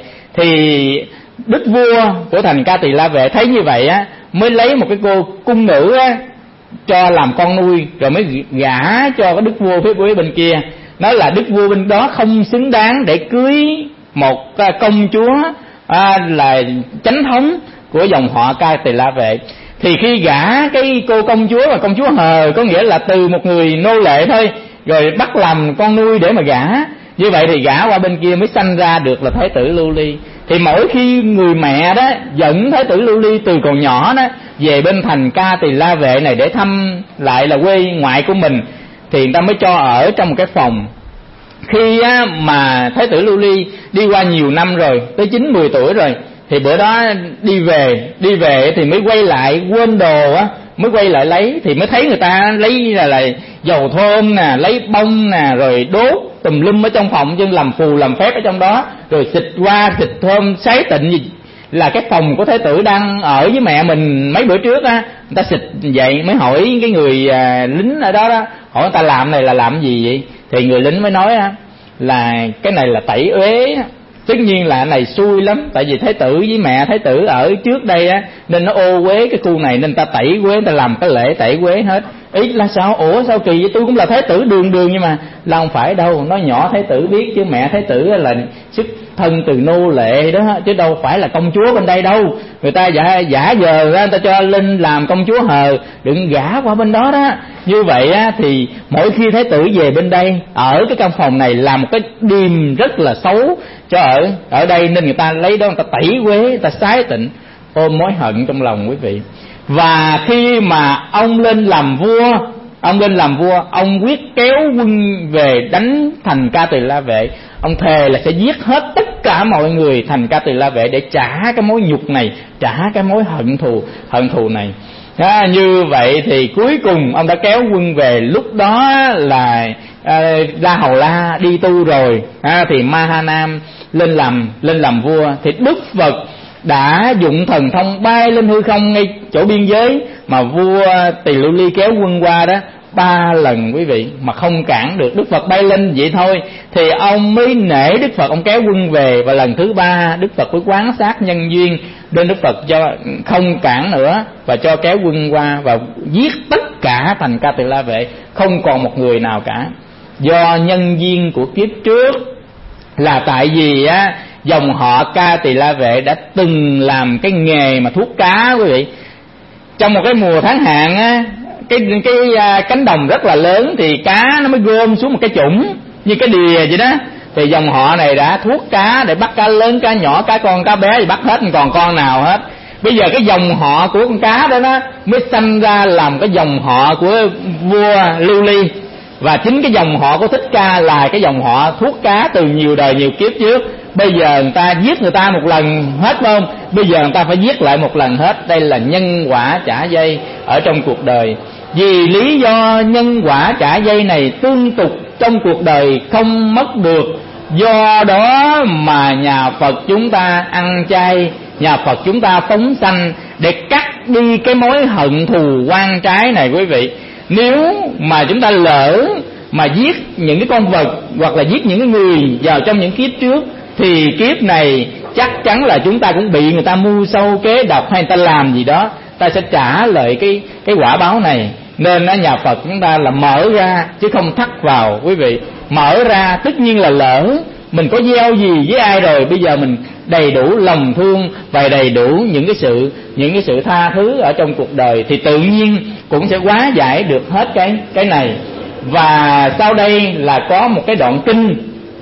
Thì đức vua của thành Ca Tỳ La Vệ thấy như vậy á, mới lấy một cái cô cung nữ á cho làm con nuôi, rồi mới gả cho cái đức vua phía cuối bên kia. Nói là đức vua bên đó không xứng đáng để cưới một công chúa à, là chánh thống của dòng họ Ca Tỳ La Vệ. Thì khi gả cái cô công chúa mà công chúa hờ, có nghĩa là từ một người nô lệ thôi, rồi bắt làm con nuôi để mà gả. Như vậy thì gả qua bên kia mới sanh ra được là Thái tử Lưu Ly. Thì mỗi khi người mẹ đó dẫn Thái tử Lưu Ly từ còn nhỏ đó về bên thành Ca Tỳ La Vệ này để thăm lại là quê ngoại của mình, thì người ta mới cho ở trong một cái phòng. Khi á, mà Thái tử Lưu Ly đi qua nhiều năm rồi, tới chín mười tuổi rồi, thì bữa đó đi về đi về thì mới quay lại quên đồ á, mới quay lại lấy, thì mới thấy người ta lấy là, là dầu thơm nè, lấy bông nè, rồi đốt tùm lum ở trong phòng, chứ làm phù làm phép ở trong đó, rồi xịt qua xịt thơm sái tịnh gì. Là cái phòng của Thái tử đang ở với mẹ mình mấy bữa trước á, người ta xịt vậy. Mới hỏi cái người à, lính ở đó đó, hỏi người ta làm này là làm gì vậy? Thì người lính mới nói á, là cái này là tẩy uế. Tất nhiên là này xui lắm, tại vì Thái tử với mẹ Thái tử ở trước đây á, nên nó ô uế cái khu này, nên ta tẩy uế, ta làm cái lễ tẩy uế hết. Ý là sao? Ủa sao kỳ vậy? Tôi cũng là Thái tử đường đường, nhưng mà là không phải đâu. Nói nhỏ Thái tử biết, chứ mẹ Thái tử là xuất thân từ nô lệ đó, chứ đâu phải là công chúa bên đây đâu. Người ta giả, giả giờ ra, người ta cho lên làm công chúa hờ, đừng gả qua bên đó đó. Như vậy á, thì mỗi khi Thái tử về bên đây, ở cái căn phòng này làm một cái điềm rất là xấu cho ở ở đây, nên người ta lấy đó người ta tẩy uế, người ta sái tịnh, ôm mối hận trong lòng quý vị. Và khi mà ông lên làm vua, ông lên làm vua, ông quyết kéo quân về đánh thành Ca Tỳ La Vệ. Ông thề là sẽ giết hết tất cả mọi người thành Ca Tỳ La Vệ để trả cái mối nhục này, trả cái mối hận thù hận thù này. À, như vậy thì cuối cùng ông đã kéo quân về. Lúc đó là à, La Hầu La đi tu rồi, à, thì Ma Ha Nam lên làm lên làm vua. Thì Đức Phật đã dụng thần thông bay lên hư không ngay chỗ biên giới mà vua Tỳ Lưu Ly kéo quân qua đó ba lần quý vị, mà không cản được. Đức Phật bay lên vậy thôi thì ông mới nể Đức Phật, ông kéo quân về. Và lần thứ ba Đức Phật mới quán sát nhân duyên, nên Đức Phật cho không cản nữa và cho kéo quân qua và giết tất cả thành Ca Tỳ La Vệ, không còn một người nào cả. Do nhân duyên của kiếp trước, là tại vì á, dòng họ Ca Tỳ La Vệ đã từng làm cái nghề mà thuốc cá quý vị. Trong một cái mùa tháng hạn á, cái cái cánh đồng rất là lớn, thì cá nó mới gom xuống một cái chủng như cái đìa vậy đó. thì dòng họ này đã thuốc cá để bắt cá lớn, cá nhỏ, cá con, cá bé thì bắt hết, không còn con nào hết. Bây giờ cái dòng họ của con cá đó nó mới sanh ra làm cái dòng họ của vua Lưu Ly, và chính cái dòng họ của Thích Ca là cái dòng họ thuốc cá từ nhiều đời nhiều kiếp trước. Bây giờ người ta giết người ta một lần hết không, bây giờ người ta phải giết lại một lần hết. Đây là nhân quả trả dây ở trong cuộc đời. Vì lý do nhân quả trả dây này tương tục trong cuộc đời không mất được, do đó mà nhà Phật chúng ta ăn chay, nhà Phật chúng ta phóng sanh để cắt đi cái mối hận thù oan trái này quý vị. Nếu mà chúng ta lỡ mà giết những cái con vật hoặc là giết những cái người vào trong những kiếp trước, thì kiếp này chắc chắn là chúng ta cũng bị người ta mưu sâu kế độc, hay người ta làm gì đó, ta sẽ trả lại cái cái quả báo này. Nên ở nhà Phật chúng ta là mở ra chứ không thắt vào quý vị. Mở ra tất nhiên là lỡ mình có gieo gì với ai rồi, bây giờ mình đầy đủ lòng thương và đầy đủ những cái sự những cái sự tha thứ ở trong cuộc đời, thì tự nhiên cũng sẽ hóa giải được hết cái cái này. Và sau đây là có một cái đoạn kinh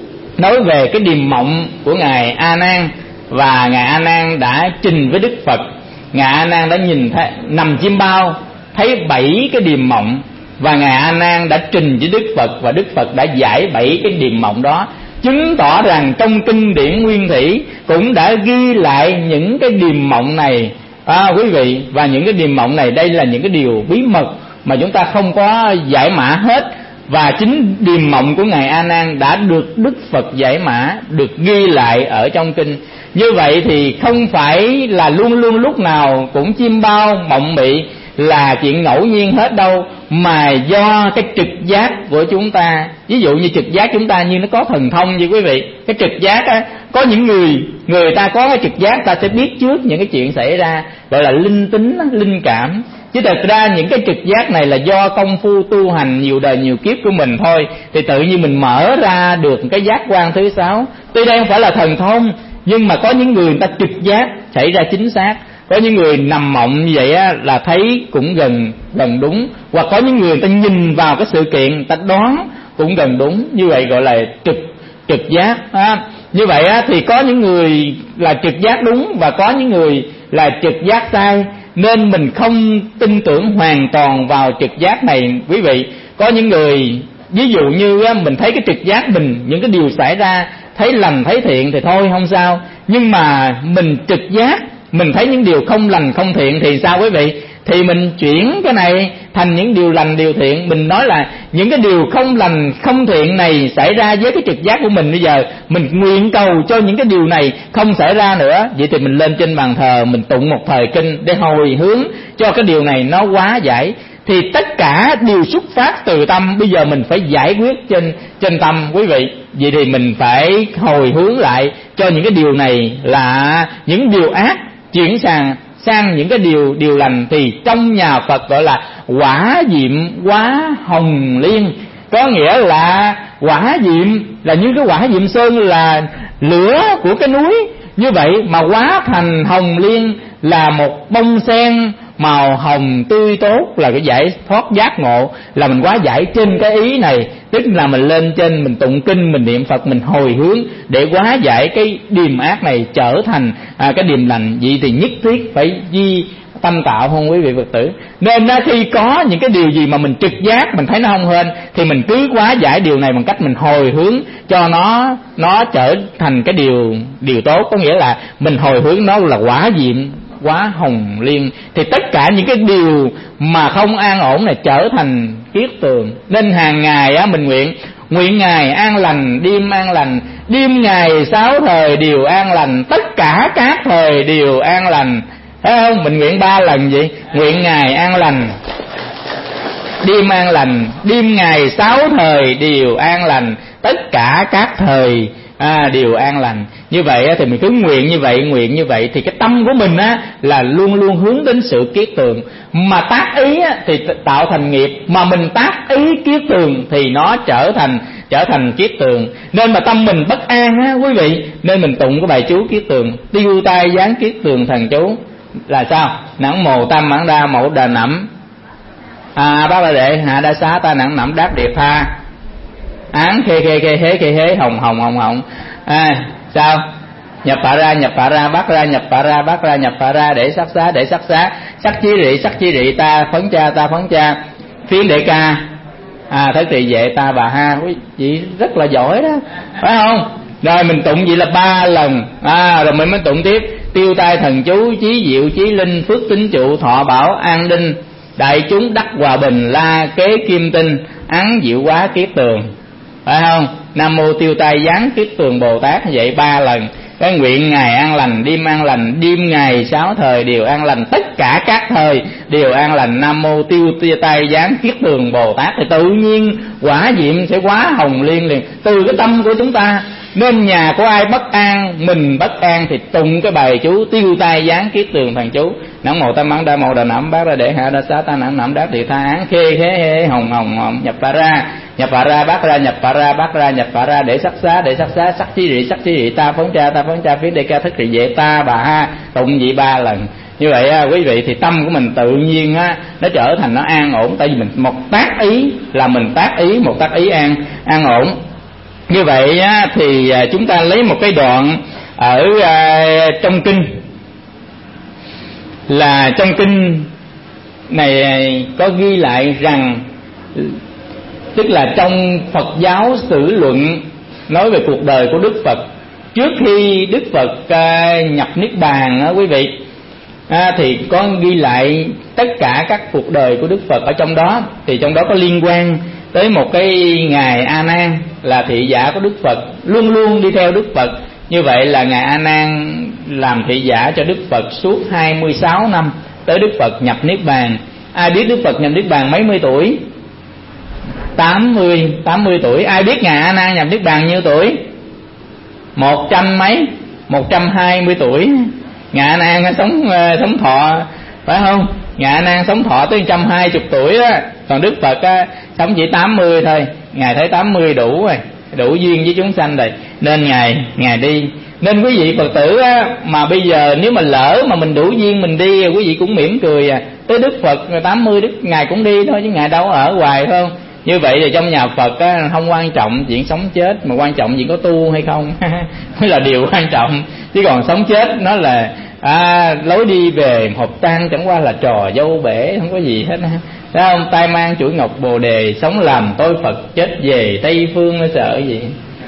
nói về cái điềm mộng của ngài A Nan, và ngài A Nan đã trình với Đức Phật. Ngài A Nan đã nhìn thấy nằm chim bao, thấy bảy cái điềm mộng, và ngài A Nan đã trình với Đức Phật, và Đức Phật đã giải bảy cái điềm mộng đó, chứng tỏ rằng trong kinh điển Nguyên Thủy cũng đã ghi lại những cái điềm mộng này à, quý vị. Và những cái điềm mộng này đây là những cái điều bí mật mà chúng ta không có giải mã hết, và chính điềm mộng của ngài A Nan đã được Đức Phật giải mã, được ghi lại ở trong kinh. Như vậy thì không phải là luôn luôn lúc nào cũng chim bao mộng mị là chuyện ngẫu nhiên hết đâu, mà do cái trực giác của chúng ta. Ví dụ như trực giác chúng ta như nó có thần thông vậy quý vị. Cái trực giác á, có những người người ta có cái trực giác, ta sẽ biết trước những cái chuyện xảy ra, gọi là linh tính, linh cảm. Chứ thật ra những cái trực giác này là do công phu tu hành nhiều đời nhiều kiếp của mình thôi, thì tự nhiên mình mở ra được cái giác quan thứ sáu. Tuy đây không phải là thần thông, nhưng mà có những người người ta trực giác xảy ra chính xác. Có những người nằm mộng như vậy á, là thấy cũng gần gần đúng, hoặc có những người người ta nhìn vào cái sự kiện, người ta đoán cũng gần đúng. Như vậy gọi là trực trực giác á. Như vậy á, thì có những người là trực giác đúng và có những người là trực giác sai, nên mình không tin tưởng hoàn toàn vào trực giác này quý vị. Có những người ví dụ như á, mình thấy cái trực giác mình những cái điều xảy ra, thấy lành thấy thiện thì thôi không sao, nhưng mà mình trực giác mình thấy những điều không lành không thiện thì sao quý vị? Thì mình chuyển cái này thành những điều lành điều thiện. Mình nói là những cái điều không lành không thiện này xảy ra với cái trực giác của mình, bây giờ mình nguyện cầu cho những cái điều này không xảy ra nữa. Vậy thì mình lên trên bàn thờ, mình tụng một thời kinh để hồi hướng cho cái điều này nó hóa giải. Thì tất cả đều xuất phát từ tâm, bây giờ mình phải giải quyết trên trên tâm quý vị. Vậy thì mình phải hồi hướng lại cho những cái điều này là những điều ác chuyển sang sang những cái điều điều lành. Thì trong nhà Phật gọi là quả diệm hóa hồng liên, có nghĩa là quả diệm là như cái quả diệm sơn là lửa của cái núi, như vậy mà hóa thành hồng liên là một bông sen màu hồng tươi tốt, là cái giải thoát giác ngộ, là mình hóa giải trên cái ý này. Tức là mình lên trên, mình tụng kinh, mình niệm Phật, mình hồi hướng để hóa giải cái điềm ác này trở thành à, cái điềm lành. Vậy thì nhất thiết phải di tâm tạo không quý vị Phật tử. Nên khi có những cái điều gì mà mình trực giác mình thấy nó không hên, thì mình cứ hóa giải điều này bằng cách mình hồi hướng cho nó nó trở thành cái điều điều tốt. Có nghĩa là mình hồi hướng nó là quả diệm quá hồng liên, thì tất cả những cái điều mà không an ổn này trở thành kiết tường. Nên hàng ngày á, mình nguyện nguyện ngày an lành, đêm an lành, đêm ngày sáu thời đều an lành, tất cả các thời đều an lành. Thấy không? Mình nguyện ba lần vậy. Nguyện ngày an lành, đêm an lành, đêm ngày sáu thời đều an lành, tất cả các thời à, đều an lành. Như vậy thì mình cứ nguyện như vậy, nguyện như vậy, thì cái tâm của mình á là luôn luôn hướng đến sự kiết tường. Mà tác ý á, thì tạo thành nghiệp, mà mình tác ý kiết tường thì nó trở thành trở thành kiết tường. Nên mà tâm mình bất an á quý vị, nên mình tụng cái bài chú kiết tường: tiêu tai giáng kiết tường thần chú là sao? Nẵng mồ tam mãn đa mẫu đà nẫm, à bác ba đệ hạ đa xá ta nẵng nẫm đáp điệp tha. án khê khê khê hế khê hế hồng hồng hồng hồng. À, sao? Nhập phạ ra, nhập phạ ra, bắt ra, nhập phạ ra, bắt ra, nhập phạ ra, để sắc xá, để sắc xá, sắc chí rị, sắc chí rị, ta phấn cha, ta phấn cha, phiến để ca, à thất trì vệ ta bà ha. Quý vị rất là giỏi đó, phải không? Rồi mình tụng vậy là ba lần, à rồi mình mới tụng tiếp tiêu tai thần chú, chí diệu, chí linh, phước tín trụ, thọ bảo, an ninh, đại chúng đắc hòa bình, la kế kim tinh, án diệu quá kiết tường, phải không? Nam mô tiêu tai giáng kiết tường Bồ Tát, vậy ba lần. Cái nguyện ngày an lành, đêm an lành, đêm ngày sáu thời đều an lành, tất cả các thời đều an lành. Nam mô tiêu tiêu tai giáng kiết tường Bồ Tát, thì tự nhiên quả diệm sẽ quá hồng liên liền từ cái tâm của chúng ta. Nên nhà của ai bất an, mình bất an thì tụng cái bài chú tiêu tai giáng kiết tường thần chú. Nam mô tam mắng đa mô đà nẵm bát ra để hạ đa xá ta nẵm nẵm đát địa tha án khê khế hê hồng hồng hồng. Nhập phạ ra, nhập phạ ra, bát ra, nhập phạ ra, bát ra, nhập phạ ra, để sắc xá, để sắc xá, sắc chí rị, sắc chí rị, ta phấn cha, ta phấn cha, phía đề ca thất trì vệ ta bà ha. Tụng vậy ba lần. Như vậy á, quý vị, thì tâm của mình tự nhiên á nó trở thành nó an ổn, tại vì mình một tác ý là mình tác ý, một tác ý an an ổn. Như vậy á, thì chúng ta lấy một cái đoạn ở à, trong kinh, là trong kinh này có ghi lại rằng, tức là trong Phật giáo sử luận nói về cuộc đời của Đức Phật trước khi Đức Phật à, nhập niết bàn á, quý vị, à, thì có ghi lại tất cả các cuộc đời của Đức Phật ở trong đó. Thì trong đó có liên quan tới một cái ngài A Nan là thị giả của Đức Phật, luôn luôn đi theo Đức Phật. Như vậy là ngài A Nan làm thị giả cho Đức Phật suốt hai mươi sáu năm, tới Đức Phật nhập niết bàn. Ai biết Đức Phật nhập niết bàn mấy mươi tuổi? tám mươi, tám mươi tuổi. Ai biết ngài A Nan nhập niết bàn nhiêu tuổi? Một trăm mấy, một trăm hai mươi tuổi. Ngài A Nan sống sống thọ, phải không? Ngài A Nan sống thọ tới một trăm hai mươi tuổi đó, còn Đức Phật á, sống chỉ tám mươi thôi. Ngài thấy tám mươi đủ rồi, đủ duyên với chúng sanh rồi, nên ngài ngài đi. Nên quý vị Phật tử á, mà bây giờ nếu mà lỡ mà mình đủ duyên mình đi, quý vị cũng mỉm cười à. Tới Đức Phật tám mươi Đức ngài cũng đi thôi, chứ ngài đâu ở hoài, phải không? Như vậy thì trong nhà Phật á, không quan trọng chuyện sống chết, mà quan trọng chuyện có tu hay không mới là điều quan trọng. Chứ còn sống chết nó là à, lối đi về hộp tang, chẳng qua là trò dâu bể, không có gì hết. Thấy không? Tai mang chuỗi ngọc bồ đề, sống làm tôi Phật, chết về Tây Phương, nó sợ gì.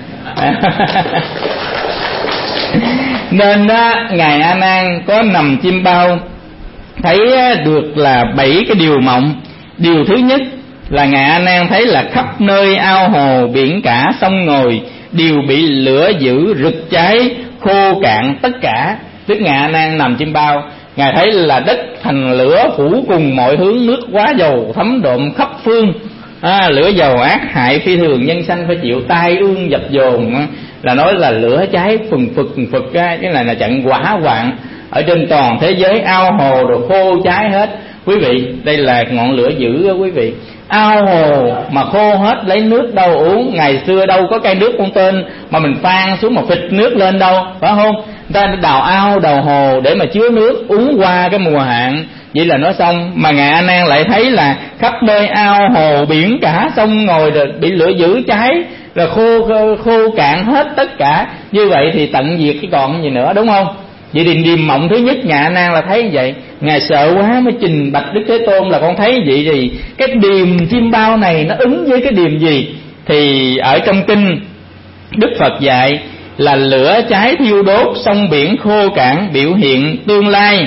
Nên á, ngài A Nan có nằm chim bao, thấy được là bảy cái điều mộng. Điều thứ nhất là ngài A Nan thấy là khắp nơi ao hồ biển cả sông ngòi đều bị lửa dữ rực cháy khô cạn tất cả. Tức ngài A Nan nằm chim bao, ngài thấy là đất thành lửa phủ cùng mọi hướng, nước quá dầu thấm độm khắp phương. À, lửa dầu ác hại phi thường, nhân sanh phải chịu tai ương dập dồn, là nói là lửa cháy phừng phực phừng phực á, cái này là trận hỏa hoạn ở trên toàn thế giới, ao hồ rồi khô cháy hết. Quý vị, đây là ngọn lửa dữ đó quý vị. Ao hồ mà khô hết, lấy nước đâu uống? Ngày xưa đâu có cây nước con tên mà mình phan xuống mà phịch nước lên đâu, phải không? Người ta đào ao đào hồ để mà chứa nước uống qua cái mùa hạn, vậy là nó xong. Mà ngài A Nan lại thấy là khắp nơi ao hồ biển cả sông ngòi rồi bị lửa dữ cháy, rồi khô, khô khô cạn hết tất cả. Như vậy thì tận diệt cái còn gì nữa, đúng không? Vậy thì điềm mộng thứ nhất ngài A Nan là thấy vậy. Ngài sợ quá mới trình bạch Đức Thế Tôn là con thấy vậy thì cái điềm chim bao này nó ứng với cái điềm gì? Thì ở trong kinh Đức Phật dạy là lửa cháy thiêu đốt, sông biển khô cạn, biểu hiện tương lai.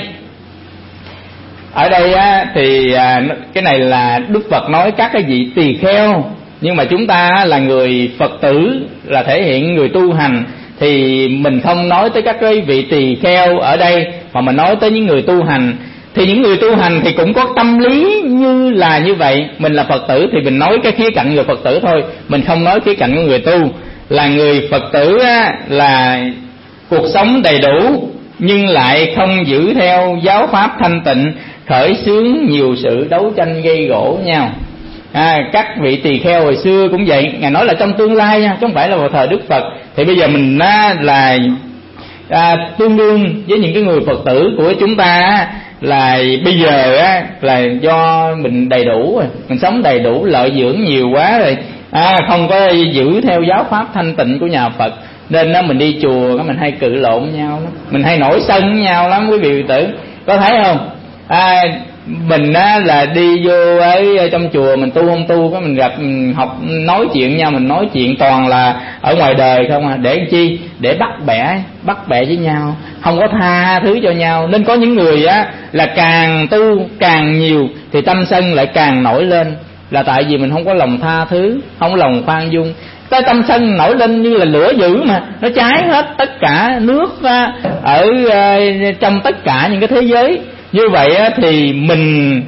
Ở đây á, thì à, cái này là Đức Phật nói các cái vị tỳ kheo, nhưng mà chúng ta là người Phật tử, là thể hiện người tu hành, thì mình không nói tới các cái vị tỳ kheo ở đây, mà mình nói tới những người tu hành. Thì những người tu hành thì cũng có tâm lý như là như vậy. Mình là Phật tử thì mình nói cái khía cạnh người Phật tử thôi, mình không nói khía cạnh của người tu. Là người Phật tử á, là cuộc sống đầy đủ nhưng lại không giữ theo giáo pháp thanh tịnh, khởi xướng nhiều sự đấu tranh gây gổ nhau. À, các vị tỳ kheo hồi xưa cũng vậy. Ngài nói là trong tương lai nha, chứ không phải là vào thời Đức Phật. Thì bây giờ mình á, là à, tương đương với những cái người Phật tử của chúng ta á, là bây giờ á, là do mình đầy đủ rồi, mình sống đầy đủ lợi dưỡng nhiều quá rồi, à, không có giữ theo giáo pháp thanh tịnh của nhà Phật, nên đó mình đi chùa mình hay cự lộn với nhau lắm, mình hay nổi sân với nhau lắm quý vị tử, có thấy không? À, mình á là đi vô ở trong chùa mình tu không tu, cái mình gặp mình học nói chuyện nhau, mình nói chuyện toàn là ở ngoài đời không à, để chi? Để bắt bẻ bắt bẻ với nhau, không có tha thứ cho nhau. Nên có những người á là càng tu càng nhiều thì tâm sân lại càng nổi lên, là tại vì mình không có lòng tha thứ, không có lòng khoan dung. Cái tâm sân nổi lên như là lửa dữ mà nó cháy hết tất cả nước ở trong tất cả những cái thế giới. Như vậy thì mình,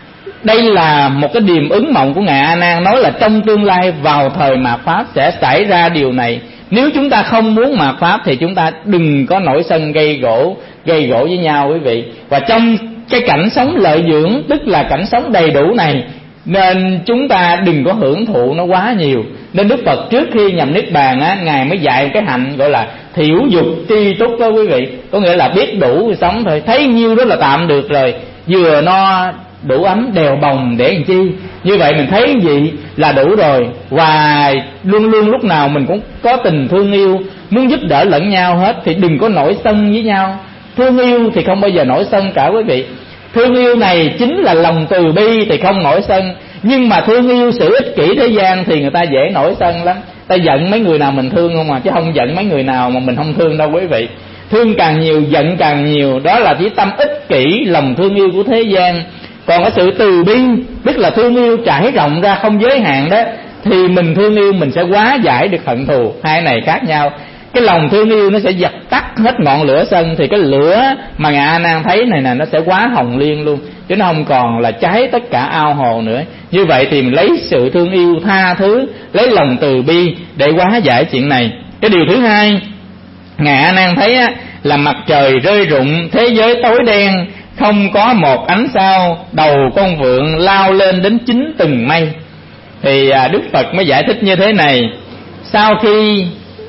đây là một cái điềm ứng mộng của Ngài A Nan, nói là trong tương lai vào thời mạt pháp sẽ xảy ra điều này. Nếu chúng ta không muốn mạt pháp thì chúng ta đừng có nổi sân gây gỗ gây gỗ với nhau quý vị. Và trong cái cảnh sống lợi dưỡng, tức là cảnh sống đầy đủ này, nên chúng ta đừng có hưởng thụ nó quá nhiều. Nên Đức Phật trước khi nhập niết bàn á, Ngài mới dạy cái hạnh gọi là thiểu dục tri túc đó quý vị. Có nghĩa là biết đủ sống thôi, thấy nhiêu đó là tạm được rồi, vừa no đủ ấm đèo bồng để làm chi. Như vậy mình thấy gì là đủ rồi. Và luôn luôn lúc nào mình cũng có tình thương yêu, muốn giúp đỡ lẫn nhau hết, thì đừng có nổi sân với nhau. Thương yêu thì không bao giờ nổi sân cả quý vị. Thương yêu này chính là lòng từ bi thì không nổi sân. Nhưng mà thương yêu sự ích kỷ thế gian thì người ta dễ nổi sân lắm. Ta giận mấy người nào mình thương không à, chứ không giận mấy người nào mà mình không thương đâu quý vị. Thương càng nhiều, giận càng nhiều, đó là chỉ tâm ích kỷ, lòng thương yêu của thế gian. Còn cái sự từ bi, tức là thương yêu trải rộng ra không giới hạn đó, thì mình thương yêu mình sẽ hóa giải được hận thù. Hai này khác nhau. Cái lòng thương yêu nó sẽ dập tắt hết ngọn lửa sân, thì cái lửa mà Ngài A Nan thấy này nè, nó sẽ hóa hồng liên luôn, chứ nó không còn là cháy tất cả ao hồ nữa. Như vậy thì mình lấy sự thương yêu tha thứ, lấy lòng từ bi để hóa giải chuyện này. Cái điều thứ hai Ngài A Nan thấy á, là mặt trời rơi rụng, thế giới tối đen, không có một ánh sao, đầu con vượn lao lên đến chín tầng mây. Thì Đức Phật mới giải thích như thế này: sau khi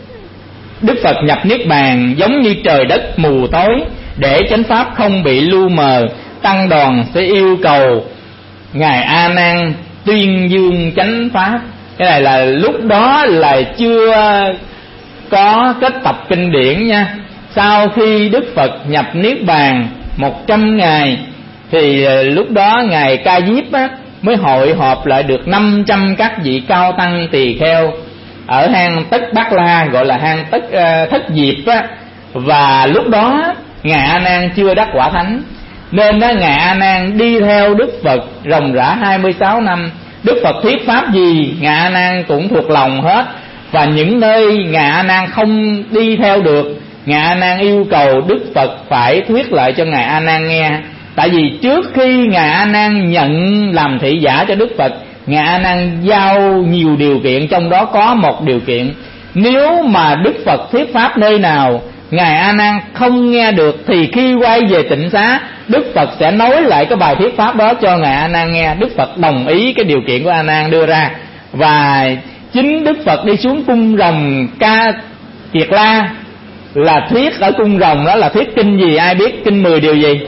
Đức Phật nhập niết bàn, giống như trời đất mù tối, để chánh pháp không bị lu mờ, tăng đoàn sẽ yêu cầu Ngài A Nan tuyên dương chánh pháp. Cái này là lúc đó là chưa có kết tập kinh điển nha. Sau khi Đức Phật nhập niết bàn một trăm ngày thì lúc đó Ngài Ca Diếp á, mới hội họp lại được năm trăm các vị cao tăng tỳ kheo ở hang Tất Bát La, gọi là hang Tất uh, Thất Diệp á. Và lúc đó Ngài A Nan chưa đắc quả thánh, nên đó Ngài A Nan đi theo Đức Phật ròng rã hai mươi sáu năm. Đức Phật thuyết pháp gì Ngài A Nan cũng thuộc lòng hết. Và những nơi Ngài A Nan không đi theo được, Ngài A Nan yêu cầu Đức Phật phải thuyết lại cho Ngài A Nan nghe. Tại vì trước khi Ngài A Nan nhận làm thị giả cho Đức Phật, Ngài A Nan giao nhiều điều kiện, trong đó có một điều kiện: nếu mà Đức Phật thuyết pháp nơi nào Ngài A Nan không nghe được, thì khi quay về tịnh xá, Đức Phật sẽ nói lại cái bài thuyết pháp đó cho Ngài A Nan nghe. Đức Phật đồng ý cái điều kiện của A Nan đưa ra. Và chính Đức Phật đi xuống cung rồng Ca Kiệt La, là thuyết ở cung rồng đó là thuyết kinh gì ai biết? Kinh mười điều gì?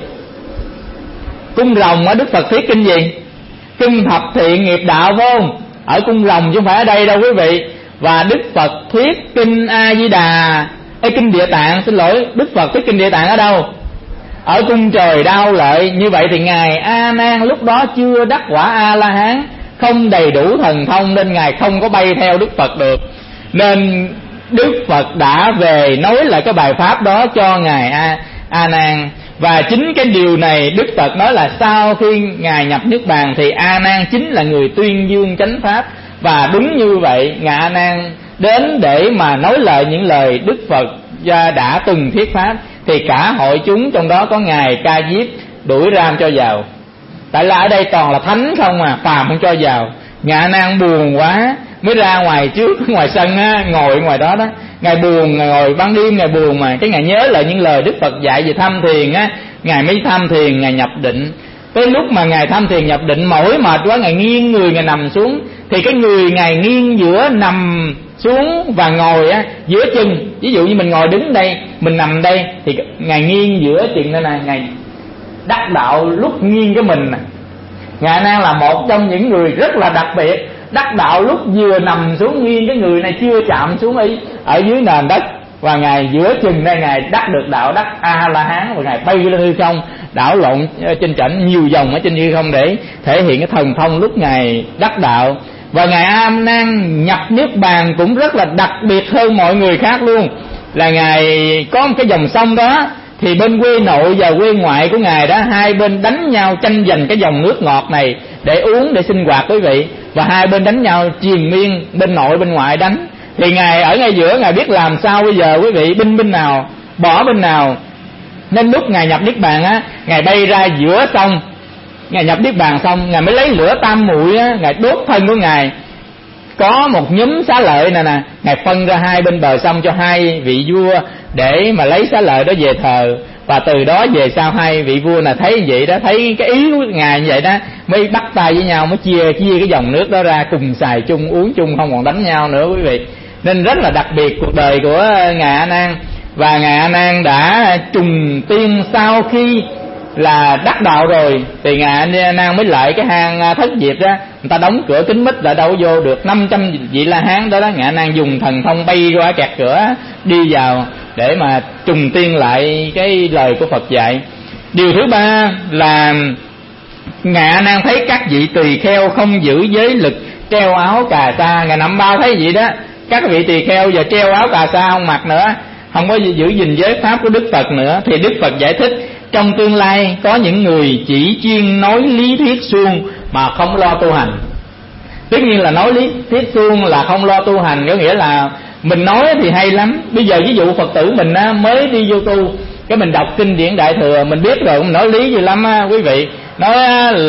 Cung rồng ở Đức Phật thuyết kinh gì? Kinh thập thiện nghiệp đạo phải không? Ở cung rồng chứ không phải ở đây đâu quý vị. Và Đức Phật thuyết kinh A Di Đà, Ê, kinh Địa Tạng, xin lỗi, Đức Phật thuyết kinh Địa Tạng ở đâu? Ở cung trời Đao Lợi. Như vậy thì Ngài A Nan lúc đó chưa đắc quả A La Hán, không đầy đủ thần thông, nên Ngài không có bay theo Đức Phật được. Nên Đức Phật đã về nói lại cái bài pháp đó cho Ngài A, A Nan. Và chính cái điều này Đức Phật nói là sau khi Ngài nhập niết bàn thì A Nan chính là người tuyên dương chánh pháp. Và đúng như vậy, Ngài A Nan đến để mà nói lại những lời Đức Phật đã từng thuyết pháp, thì cả hội chúng, trong đó có Ngài Ca Diếp, đuổi ram cho vào. Tại là ở đây toàn là thánh không à, phàm không cho vào. Ngài A Nan buồn quá mới ra ngoài trước, ngoài sân á, ngồi ngoài đó đó. Ngài buồn, ngài ngồi ban đêm Ngài buồn mà cái Ngài nhớ lại những lời Đức Phật dạy về tham thiền á, Ngài mới tham thiền, Ngài nhập định. Tới lúc mà Ngài tham thiền nhập định mỏi mệt quá, Ngài nghiêng người, Ngài nằm xuống. Thì cái người Ngài nghiêng giữa nằm xuống và ngồi á, giữa chân. Ví dụ như mình ngồi đứng đây, mình nằm đây, thì Ngài nghiêng giữa chừng đây nè. Ngài đắc đạo lúc nghiêng cái mình nè. Ngài A Nan là một trong những người rất là đặc biệt. Đắc đạo lúc vừa nằm xuống nghiêng, cái người này chưa chạm xuống y ở dưới nền đất, và ngài giữa chừng đây ngài đắc được đạo đắc A La Hán, và ngài bay lên hư không, đảo lộn trên trển nhiều vòng ở trên hư không để thể hiện cái thần thông lúc ngài đắc đạo. Và ngài A Nan nhập niết bàn cũng rất là đặc biệt hơn mọi người khác luôn, là ngài có một cái dòng sông đó, thì bên quê nội và quê ngoại của ngài đó hai bên đánh nhau tranh giành cái dòng nước ngọt này để uống, để sinh hoạt quý vị, và hai bên đánh nhau triền miên, bên nội bên ngoại đánh. Thì ngài ở ngay giữa, ngài biết làm sao bây giờ quý vị, binh bên nào bỏ bên nào. Nên lúc ngài nhập niết bàn á, ngài bay ra giữa sông, ngài nhập niết bàn xong ngài mới lấy lửa tam muội á, ngài đốt thân của ngài. Có một nhúm xá lợi nè nè, ngài phân ra hai bên bờ sông cho hai vị vua để mà lấy xá lợi đó về thờ. Và từ đó về sau hai vị vua là thấy vậy đó, thấy cái ý của ngài như vậy đó, mới bắt tay với nhau, mới chia chia cái dòng nước đó ra, cùng xài chung uống chung, không còn đánh nhau nữa quý vị. Nên rất là đặc biệt cuộc đời của ngài A Nan. Và ngài A Nan đã trùng tiên sau khi là đắc đạo rồi, thì ngài A Nan mới lại cái hang Thất Diệp đó, người ta đóng cửa kín mít lại đâu vô được năm trăm vị La Hán đó đó. Ngài A Nan dùng thần thông bay qua kẹt cửa đi vào để mà trùng tiên lại cái lời của Phật dạy. Điều thứ ba là ngài A Nan thấy các vị tỳ kheo không giữ giới lực, treo áo cà sa. Ngài Nậm Bao thấy vậy đó, các vị tỳ kheo giờ treo áo cà sa không mặc nữa, không có giữ gìn giới pháp của Đức Phật nữa, thì Đức Phật giải thích trong tương lai có những người chỉ chuyên nói lý thuyết suông mà không lo tu hành. Tất nhiên là nói lý thuyết suông là không lo tu hành, có nghĩa là mình nói thì hay lắm. Bây giờ ví dụ Phật tử mình á, mới đi vô tu, cái mình đọc kinh điển Đại Thừa mình biết rồi, mình nói lý gì lắm á quý vị. Nói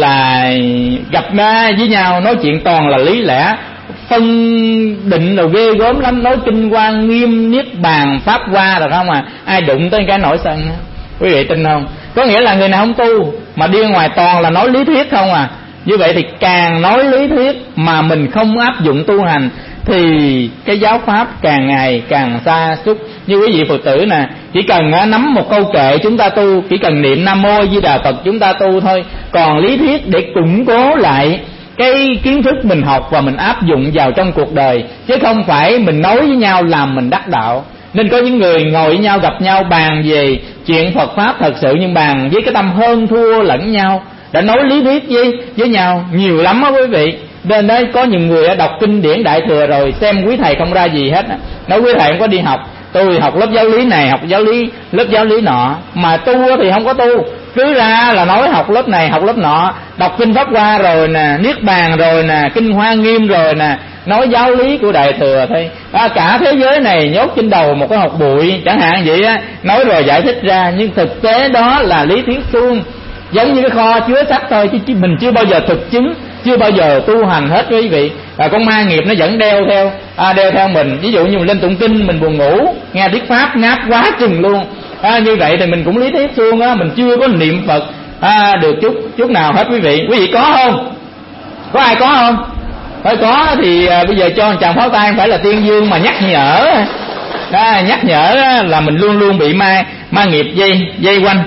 là gặp với nhau nói chuyện toàn là lý lẽ, phân định rồi ghê gớm lắm, nói kinh quan nghiêm niết bàn pháp hoa rồi không à, ai đụng tới cái nổi sân. Quý vị tin không? Có nghĩa là người nào không tu mà đi ngoài toàn là nói lý thuyết không à. Như vậy thì càng nói lý thuyết mà mình không áp dụng tu hành thì cái giáo pháp càng ngày càng xa xúc. Như quý vị Phật tử nè, chỉ cần nắm một câu kệ chúng ta tu, chỉ cần niệm Nam Mô A Di Đà Phật chúng ta tu thôi. Còn lý thuyết để củng cố lại cái kiến thức mình học và mình áp dụng vào trong cuộc đời, chứ không phải mình nói với nhau làm mình đắc đạo. Nên có những người ngồi với nhau, gặp nhau bàn về chuyện Phật Pháp thật sự, nhưng bàn với cái tâm hơn thua lẫn nhau, đã nói lý thuyết với, với nhau nhiều lắm á quý vị. Nên đấy có những người đọc kinh điển Đại Thừa rồi xem quý thầy không ra gì hết, nói quý thầy không có đi học, tôi học lớp giáo lý này, học giáo lý lớp giáo lý nọ, mà tu thì không có tu, cứ ra là nói học lớp này học lớp nọ, đọc kinh Pháp Hoa rồi nè, niết bàn rồi nè, kinh Hoa Nghiêm rồi nè, nói giáo lý của Đại Thừa thôi. À, cả thế giới này nhốt trên đầu một cái hột bụi chẳng hạn vậy á, nói rồi giải thích ra, nhưng thực tế đó là lý thuyết suông, giống như cái kho chứa sách thôi, chứ mình chưa bao giờ thực chứng, chưa bao giờ tu hành hết quý vị. Và con ma nghiệp nó vẫn đeo theo à, đeo theo mình. Ví dụ như mình lên tụng kinh mình buồn ngủ, nghe thuyết pháp ngáp quá chừng luôn à, như vậy thì mình cũng lý thuyết suông á, mình chưa có niệm Phật à, được chút chút nào hết quý vị. Quý vị có không? Có ai có không? Phải có thì à, bây giờ cho chàng pháo tay phải là tiên dương mà nhắc nhở đó, nhắc nhở là mình luôn luôn bị ma ma nghiệp dây dây quanh.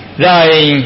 Rồi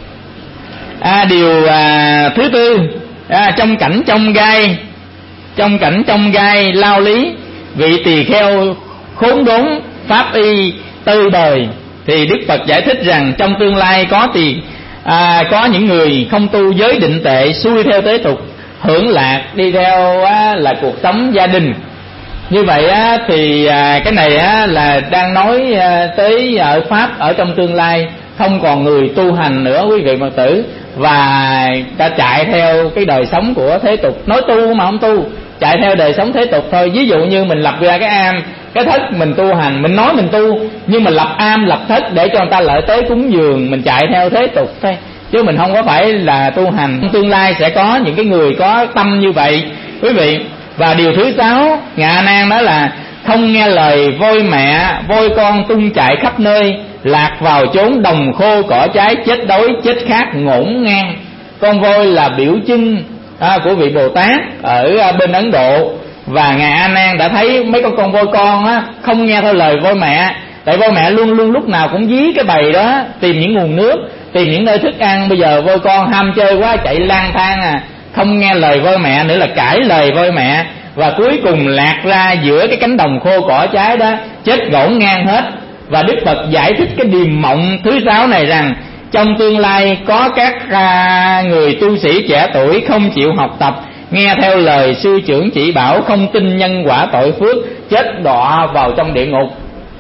à, điều à, thứ tư à, trong cảnh trong gai trong cảnh trong gai lao lý, vị tỳ kheo khốn đốn pháp y tơi bời. Thì Đức Phật giải thích rằng trong tương lai có tỳ à, có những người không tu giới định tệ, xuôi theo thế tục, hưởng lạc đi theo á, là cuộc sống gia đình. Như vậy á, thì à, cái này á, là đang nói à, tới ở pháp ở trong tương lai không còn người tu hành nữa quý vị Phật tử, và ta chạy theo cái đời sống của thế tục, nói tu mà không tu, chạy theo đời sống thế tục thôi. Ví dụ như mình lập ra cái am cái thất mình tu hành, mình nói mình tu nhưng mà lập am lập thất để cho người ta lợi tới cúng dường, mình chạy theo thế tục thôi, chứ mình không có phải là tu hành. Tương lai sẽ có những cái người có tâm như vậy quý vị. Và điều thứ sáu, ngài A Nan đó là không nghe lời voi mẹ voi con tung chạy khắp nơi, lạc vào chốn đồng khô cỏ trái, chết đói chết khát ngổn ngang. Con voi là biểu trưng à, của vị Bồ Tát ở à, bên Ấn Độ. Và ngài A Nan đã thấy mấy con con voi con á, không nghe theo lời voi mẹ, tại voi mẹ luôn luôn lúc nào cũng dí cái bầy đó tìm những nguồn nước, tìm những nơi thức ăn. Bây giờ voi con ham chơi quá chạy lang thang à, không nghe lời voi mẹ nữa là cãi lời voi mẹ, và cuối cùng lạc ra giữa cái cánh đồng khô cỏ cháy đó, chết ngổn ngang hết. Và Đức Phật giải thích cái điềm mộng thứ sáu này rằng trong tương lai có các à, người tu sĩ trẻ tuổi không chịu học tập, nghe theo lời sư trưởng chỉ bảo, không tin nhân quả tội phước, chết đọa vào trong địa ngục.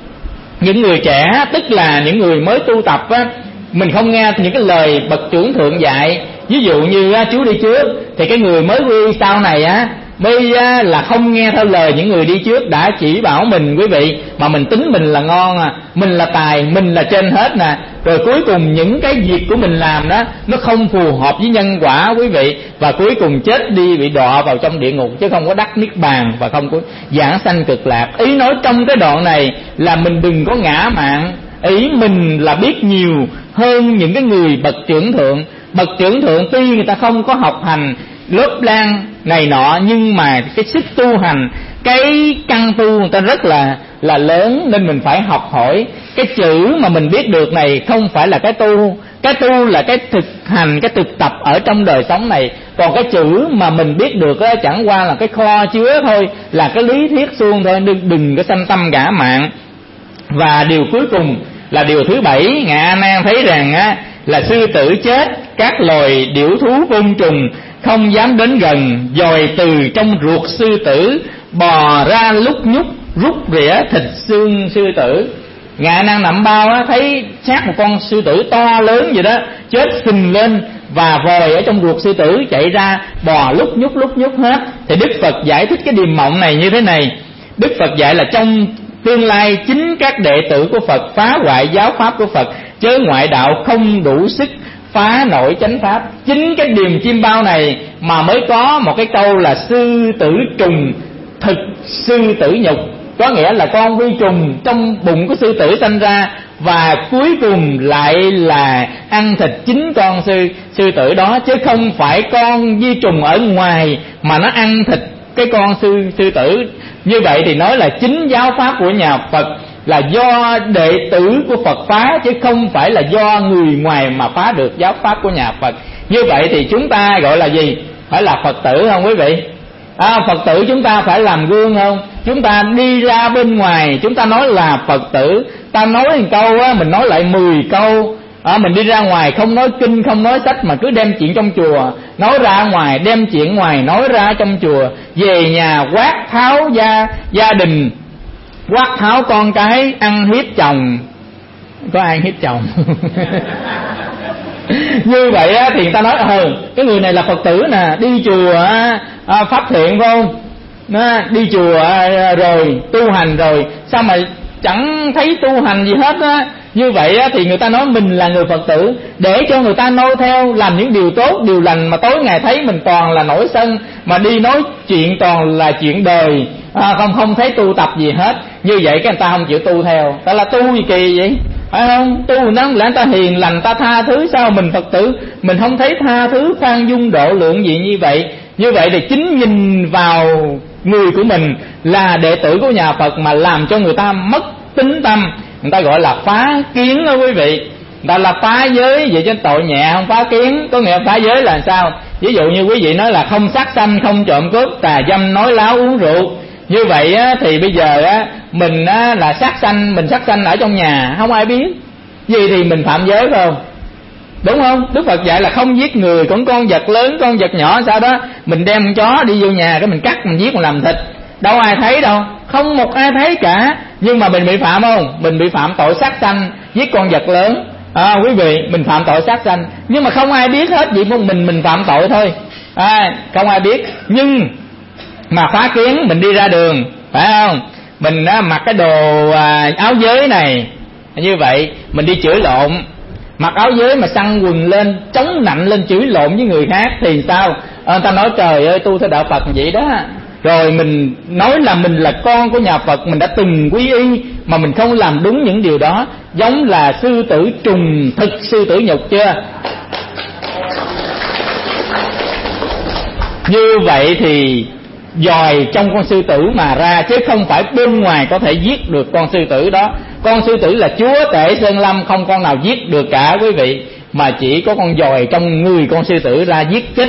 Những người trẻ tức là những người mới tu tập á, mình không nghe những cái lời bậc trưởng thượng dạy. Ví dụ như á, chú đi trước thì cái người mới quy sau này á bây á, là không nghe theo lời những người đi trước đã chỉ bảo mình, quý vị, mà mình tính mình là ngon à, mình là tài, mình là trên hết nè. Rồi cuối cùng những cái việc của mình làm đó nó không phù hợp với nhân quả, quý vị, và cuối cùng chết đi bị đọa vào trong địa ngục, chứ không có đắc niết bàn và không có giảng sanh cực lạc. Ý nói trong cái đoạn này là mình đừng có ngã mạn, ý mình là biết nhiều hơn những cái người bậc trưởng thượng. Bậc trưởng thượng tuy người ta không có học hành lớp lan này nọ, nhưng mà cái sức tu hành, cái căn tu người ta rất là là lớn, nên mình phải học hỏi. Cái chữ mà mình biết được này không phải là cái tu, cái tu là cái thực hành, cái thực tập ở trong đời sống này. Còn cái chữ mà mình biết được đó, chẳng qua là cái kho chứa thôi, là cái lý thuyết suông thôi, đừng, đừng có sanh tâm ngã mạn. Và điều cuối cùng là điều thứ bảy, Ngài A Nan thấy rằng á, là sư tử chết, các loài điểu thú côn trùng không dám đến gần, dòi từ trong ruột sư tử bò ra lúc nhúc rút rỉa thịt xương sư tử. Ngài A Nan nằm bao á, thấy xác một con sư tử to lớn vậy đó chết phình lên, và vòi ở trong ruột sư tử chạy ra bò lúc nhúc lúc nhúc hết. Thì Đức Phật giải thích cái điềm mộng này như thế này. Đức Phật dạy là trong tương lai chính các đệ tử của Phật phá hoại giáo pháp của Phật, chớ ngoại đạo không đủ sức phá nổi chánh pháp. Chính cái điềm chim bao này mà mới có một cái câu là sư tử trùng thực sư tử nhục, có nghĩa là con vi trùng trong bụng của sư tử sanh ra, và cuối cùng lại là ăn thịt chính con sư sư tử đó, chứ không phải con vi trùng ở ngoài mà nó ăn thịt cái con sư sư tử. Như vậy thì nói là chính giáo pháp của nhà Phật là do đệ tử của Phật phá, chứ không phải là do người ngoài mà phá được giáo pháp của nhà Phật. Như vậy thì chúng ta gọi là gì? Phải là Phật tử không quý vị? À, Phật tử chúng ta phải làm gương không? Chúng ta đi ra bên ngoài chúng ta nói là Phật tử, ta nói một câu á, mình nói lại mười câu. À, mình đi ra ngoài không nói kinh không nói sách mà cứ đem chuyện trong chùa nói ra ngoài, đem chuyện ngoài nói ra trong chùa, về nhà quát tháo gia gia đình, quát tháo con cái, ăn hiếp chồng. Có ai hiếp chồng? Như vậy á, thì người ta nói ờ cái người này là Phật tử nè, đi chùa à, pháp thiện phải không? Nó đi chùa à, rồi tu hành rồi, sao mà chẳng thấy tu hành gì hết á. Như vậy á, thì người ta nói mình là người Phật tử, để cho người ta noi theo, làm những điều tốt, điều lành, mà tối ngày thấy mình toàn là nổi sân, mà đi nói chuyện toàn là chuyện đời, à, không không thấy tu tập gì hết. Như vậy cái người ta không chịu tu theo, ta là tu gì kỳ vậy? Phải không? Tu nó lẽ ta hiền lành, ta tha thứ, sao mình Phật tử mình không thấy tha thứ, khoan dung độ lượng gì như vậy? Như vậy thì chính nhìn vào người của mình là đệ tử của nhà Phật mà làm cho người ta mất tính tâm. Người ta gọi là phá kiến đó quý vị. Người ta là phá giới, vậy chứ tội nhẹ không phá kiến. Có nghĩa phá giới là sao? Ví dụ như quý vị nói là không sát sanh, không trộm cướp, tà dâm, nói láo, uống rượu. Như vậy á, thì bây giờ á, mình á, là sát sanh, mình sát sanh ở trong nhà không ai biết, gì thì mình phạm giới phải không? Đúng không? Đức Phật dạy là không giết người, còn con vật lớn, con vật nhỏ sao đó mình đem con chó đi vô nhà cái mình cắt, mình giết, mình làm thịt, đâu ai thấy đâu, không một ai thấy cả. Nhưng mà mình bị phạm không? Mình bị phạm tội sát sanh, giết con vật lớn. À, quý vị, mình phạm tội sát sanh, nhưng mà không ai biết hết, chỉ một mình mình phạm tội thôi. À, không ai biết. Nhưng mà phá kiến, mình đi ra đường, phải không? Mình á, mặc cái đồ à, áo giới này, như vậy mình đi chửi lộn, mặc áo giới mà săn quần lên, chống nạnh lên chửi lộn với người khác thì sao? À, người ta nói trời ơi tu theo đạo Phật vậy đó. Rồi mình nói là mình là con của nhà Phật, mình đã từng quy y mà mình không làm đúng những điều đó, giống là sư tử trùng thực sư tử nhục chưa? Như vậy thì dòi trong con sư tử mà ra, chứ không phải bên ngoài có thể giết được con sư tử đó. Con sư tử là chúa tể sơn lâm, không con nào giết được cả quý vị, mà chỉ có con dòi trong người con sư tử ra giết chết con.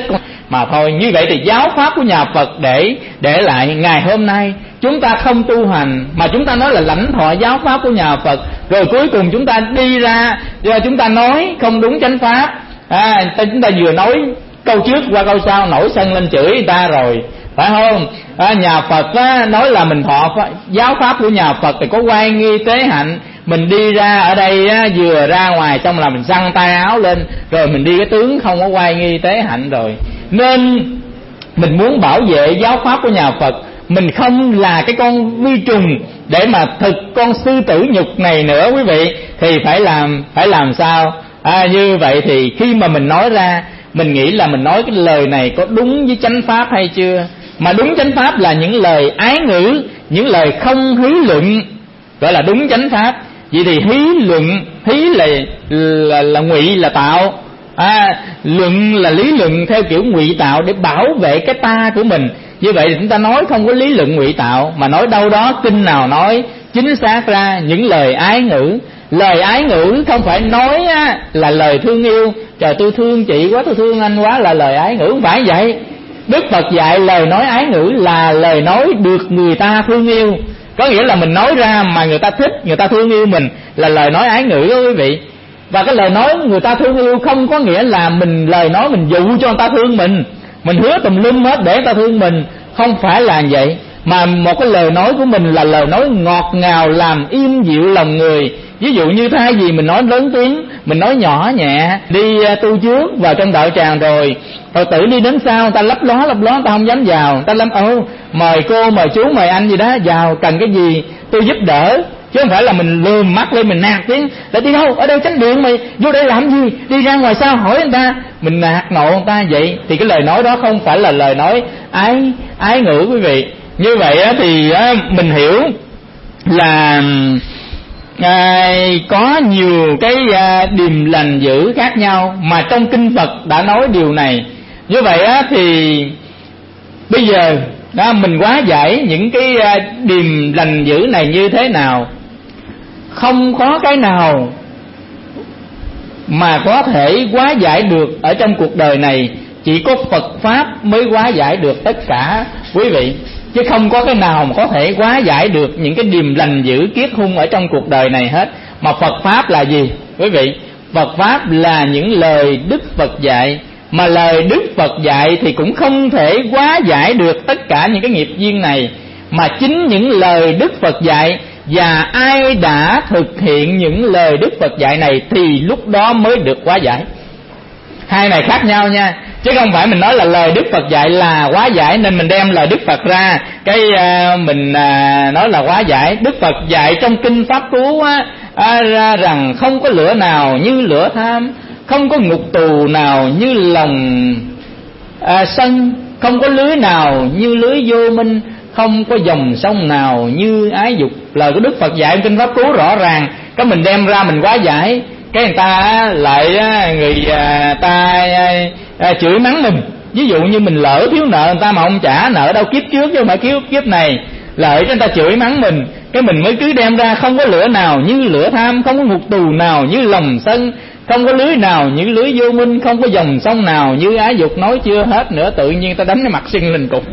mà thôi. Như vậy thì giáo pháp của nhà Phật để để lại ngày hôm nay chúng ta không tu hành, mà chúng ta nói là lãnh thọ giáo pháp của nhà Phật, rồi cuối cùng chúng ta đi ra chúng ta nói không đúng chánh pháp. À, chúng ta vừa nói câu trước qua câu sau nổi sân lên chửi người ta rồi, phải không? À, nhà Phật á, nói là mình thọ giáo pháp của nhà Phật thì có oai nghi tế hạnh. Mình đi ra ở đây á, vừa ra ngoài xong là mình xăng tay áo lên, rồi mình đi cái tướng không có oai nghi tế hạnh rồi. Nên mình muốn bảo vệ giáo pháp của nhà Phật, mình không là cái con vi trùng để mà thực con sư tử nhục này nữa quý vị, thì phải làm phải làm sao? À, như vậy thì khi mà mình nói ra, mình nghĩ là mình nói cái lời này có đúng với chánh pháp hay chưa? Mà đúng chánh pháp là những lời ái ngữ, những lời không hí luận, gọi là đúng chánh pháp. Vậy thì hí luận, hí là là, là ngụy là tạo, à, luận là lý luận theo kiểu ngụy tạo để bảo vệ cái ta của mình. Như vậy thì chúng ta nói không có lý luận ngụy tạo, mà nói đâu đó kinh nào nói chính xác ra những lời ái ngữ. Lời ái ngữ không phải nói á, là lời thương yêu, trời tôi thương chị quá, tôi thương anh quá là lời ái ngữ, không phải vậy. Đức Phật dạy lời nói ái ngữ là lời nói được người ta thương yêu, có nghĩa là mình nói ra mà người ta thích, người ta thương yêu mình là lời nói ái ngữ đó quý vị. Và cái lời nói người ta thương yêu không có nghĩa là mình lời nói mình dụ cho người ta thương mình, mình hứa tùm lum hết để người ta thương mình, không phải là vậy. Mà một cái lời nói của mình là lời nói ngọt ngào làm im dịu lòng người. Ví dụ như thay vì mình nói lớn tiếng, mình nói nhỏ nhẹ. Đi tu trước vào trong đạo tràng rồi Phật tử đi đến sau, người ta lấp ló lấp ló, người ta không dám vào, người ta lâm ô mời cô mời chú mời anh gì đó vào, cần cái gì tôi giúp đỡ, chứ không phải là mình lườm mắt lên mình nạt tiếng để đi đâu ở đây chánh điện mày vô đây làm gì, đi ra ngoài sao hỏi người ta, mình nạt nộ người ta vậy thì cái lời nói đó không phải là lời nói ái ái ngữ quý vị. Như vậy thì mình hiểu là à, có nhiều cái à, điềm lành dữ khác nhau mà trong kinh Phật đã nói điều này. Như vậy á, thì bây giờ đó, mình hóa giải những cái à, điềm lành dữ này như thế nào? Không có cái nào mà có thể hóa giải được ở trong cuộc đời này, chỉ có Phật Pháp mới hóa giải được tất cả quý vị, chứ không có cái nào mà có thể hóa giải được những cái điềm lành dữ kiết hung ở trong cuộc đời này hết. Mà Phật Pháp là gì quý vị? Phật Pháp là những lời Đức Phật dạy, mà lời Đức Phật dạy thì cũng không thể hóa giải được tất cả những cái nghiệp duyên này, mà chính những lời Đức Phật dạy và ai đã thực hiện những lời Đức Phật dạy này thì lúc đó mới được hóa giải. Hai này khác nhau nha, chứ không phải mình nói là lời Đức Phật dạy là hóa giải nên mình đem lời Đức Phật ra cái uh, mình uh, nói là hóa giải. Đức Phật dạy trong kinh Pháp Cú uh, uh, ra rằng không có lửa nào như lửa tham, không có ngục tù nào như lòng uh, sân, không có lưới nào như lưới vô minh, không có dòng sông nào như ái dục. Lời của Đức Phật dạy trong kinh Pháp Cú rõ ràng, cái mình đem ra mình hóa giải, cái người ta lại người ta chửi mắng mình. Ví dụ như mình lỡ thiếu nợ người ta mà không trả nợ đâu kiếp trước chứ không phải kiếp kiếp này, lợi cho người ta chửi mắng mình, cái mình mới cứ đem ra không có lửa nào như lửa tham, không có ngục tù nào như lòng sân, không có lưới nào như lưới vô minh, không có dòng sông nào như ái dục. Nói chưa hết nữa, tự nhiên ta đánh cái mặt sưng lên cục.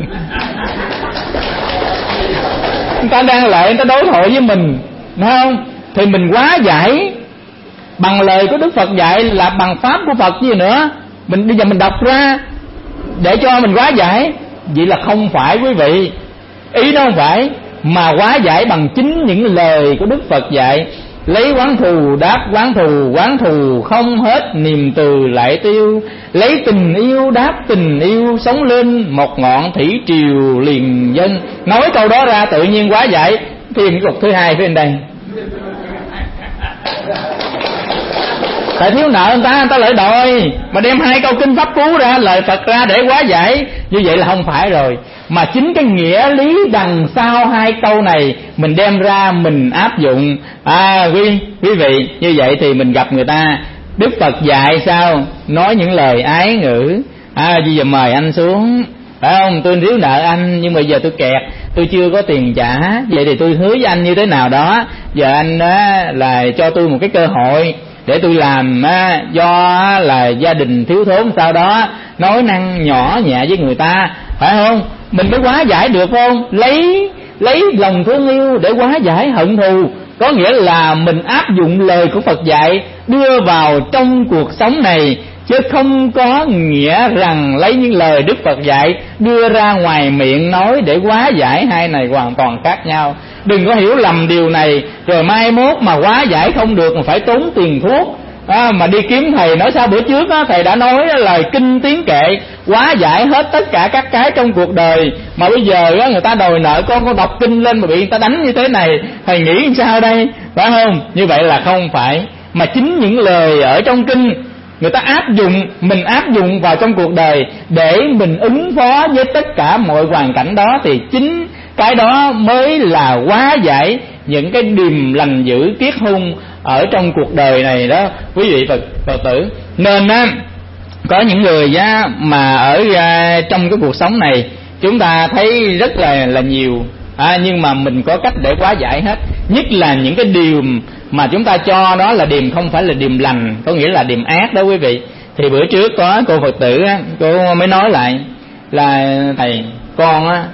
Người ta đang lại người ta đối thoại với mình, đúng không? Thì mình hóa giải bằng lời của Đức Phật dạy là bằng pháp của Phật gì nữa. Mình bây giờ mình đọc ra để cho mình hóa giải, vậy là không phải quý vị, ý đó không phải, mà hóa giải bằng chính những lời của Đức Phật dạy. Lấy oán thù đáp oán thù, oán thù không hết niềm từ lại tiêu. Lấy tình yêu đáp tình yêu, sống lên một ngọn thủy triều liền dân. Nói câu đó ra tự nhiên hóa giải. Thêm cái cục thứ hai phía bên đây. Tại thiếu nợ người ta, người ta lại đòi, mà đem hai câu kinh Pháp Cú ra, lời Phật ra để hóa giải, như vậy là không phải rồi. Mà chính cái nghĩa lý đằng sau hai câu này mình đem ra mình áp dụng. À quý, quý vị, như vậy thì mình gặp người ta, Đức Phật dạy sao? Nói những lời ái ngữ. À bây giờ mời anh xuống, phải không? Tôi thiếu nợ anh nhưng mà giờ tôi kẹt, tôi chưa có tiền trả, vậy thì tôi hứa với anh như thế nào đó, giờ anh á, là cho tôi một cái cơ hội để tôi làm á, do là gia đình thiếu thốn sau đó nói năng nhỏ nhẹ với người ta, phải không? Mình mới hóa giải được không? Lấy lấy lòng thương yêu để hóa giải hận thù, có nghĩa là mình áp dụng lời của Phật dạy đưa vào trong cuộc sống này, chứ không có nghĩa rằng lấy những lời Đức Phật dạy đưa ra ngoài miệng nói để hóa giải. Hai này hoàn toàn khác nhau. Đừng có hiểu lầm điều này, rồi mai mốt mà hóa giải không được mà phải tốn tiền thuốc. À, mà đi kiếm thầy nói sao bữa trước á, thầy đã nói lời kinh tiếng kệ hóa giải hết tất cả các cái trong cuộc đời, mà bây giờ á, người ta đòi nợ con con đọc kinh lên mà bị người ta đánh như thế này, thầy nghĩ sao đây, phải không? Như vậy là không phải, mà chính những lời ở trong kinh người ta áp dụng, mình áp dụng vào trong cuộc đời để mình ứng phó với tất cả mọi hoàn cảnh đó, thì chính cái đó mới là hóa giải những cái điềm lành dữ kiết hung ở trong cuộc đời này đó quý vị Phật, Phật tử. Nên á, có những người á, mà ở à, trong cái cuộc sống này chúng ta thấy rất là là nhiều, à, nhưng mà mình có cách để hóa giải hết. Nhất là những cái điều mà chúng ta cho đó là điềm không phải là điềm lành, có nghĩa là điềm ác đó quý vị. Thì bữa trước có cô Phật tử á, cô mới nói lại là thầy, con á,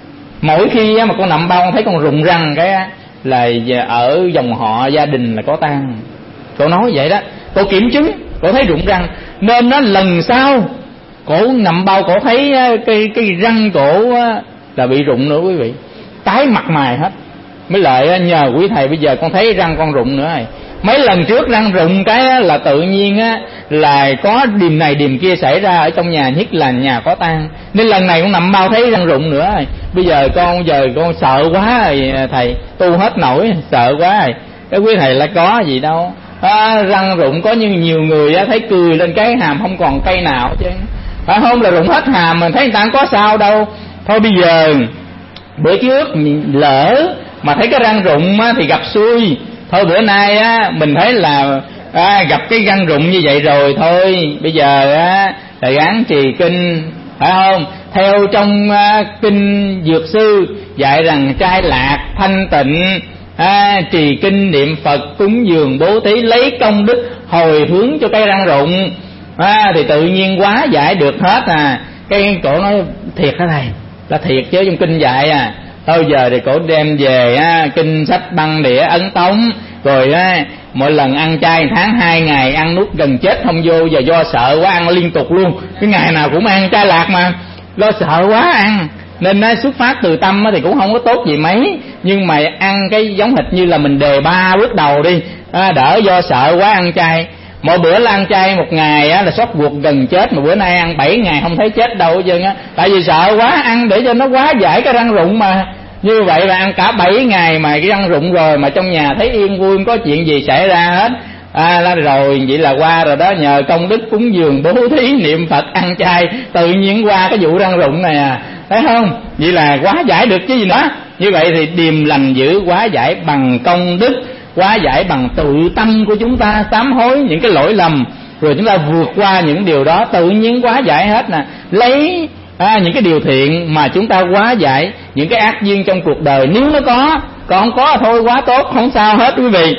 mỗi khi á, mà con nằm bao con thấy con rụng răng cái á, là ở dòng họ gia đình là có tang. Cô nói vậy đó, cô kiểm chứng, cô thấy rụng răng, nên nó lần sau cổ nằm bao cổ thấy cái cái răng cổ là bị rụng nữa quý vị, tái mặt mày hết. Mới lại nhờ quý thầy bây giờ con thấy răng con rụng nữa rồi. Mấy lần trước răng rụng cái là tự nhiên á, là có điềm này điềm kia xảy ra ở trong nhà, nhất là nhà có tang, nên lần này con nằm bao thấy răng rụng nữa rồi. Bây giờ con giờ con sợ quá rồi thầy, tu hết nổi, sợ quá rồi. Cái quý thầy là có gì đâu, à, răng rụng có như nhiều người á, thấy cười lên cái hàm không còn cây nào chứ, phải không? Là rụng hết hàm, mình thấy người ta không có sao đâu. Thôi bây giờ bữa trước mình lỡ mà thấy cái răng rụng á, thì gặp xui. Thôi bữa nay á, mình thấy là à, gặp cái răng rụng như vậy rồi, thôi bây giờ á, là gắng trì kinh, phải không? Theo trong à, kinh Dược Sư dạy rằng trai lạc thanh tịnh, à, trì kinh niệm Phật cúng dường bố thí lấy công đức hồi hướng cho cái răng rụng, à, thì tự nhiên hóa giải được hết à. Cái cổ nói thiệt hả thầy? Là thiệt chứ, trong kinh dạy à. Thôi giờ thì cổ đem về á, kinh sách băng đĩa ấn tống, rồi á, mỗi lần ăn chay tháng hai ngày ăn nuốt gần chết không vô, giờ do sợ quá ăn liên tục luôn, cái ngày nào cũng ăn chay lạc mà lo sợ quá ăn, nên nó xuất phát từ tâm thì cũng không có tốt gì mấy, nhưng mà ăn cái giống hệt như là mình đề ba bước đầu đi, à, đỡ do sợ quá ăn chay. Mỗi bữa là ăn chay một ngày á, là sốt ruột gần chết, mà bữa nay ăn bảy ngày không thấy chết đâu hết trơn á, tại vì sợ quá ăn để cho nó hóa giải cái răng rụng mà. Như vậy là ăn cả bảy ngày mà cái răng rụng rồi mà trong nhà thấy yên vui, không có chuyện gì xảy ra hết, à, rồi vậy là qua rồi đó. Nhờ công đức cúng dường bố thí niệm Phật ăn chay tự nhiên qua cái vụ răng rụng này à, thấy không? Vậy là hóa giải được chứ gì nữa. Như vậy thì điềm lành dữ hóa giải bằng công đức, hóa giải bằng tự tâm của chúng ta, sám hối những cái lỗi lầm, rồi chúng ta vượt qua những điều đó, tự nhiên hóa giải hết nè. Lấy à, những cái điều thiện mà chúng ta hóa giải những cái ác duyên trong cuộc đời, nếu nó có, còn không có thôi quá tốt, không sao hết quý vị.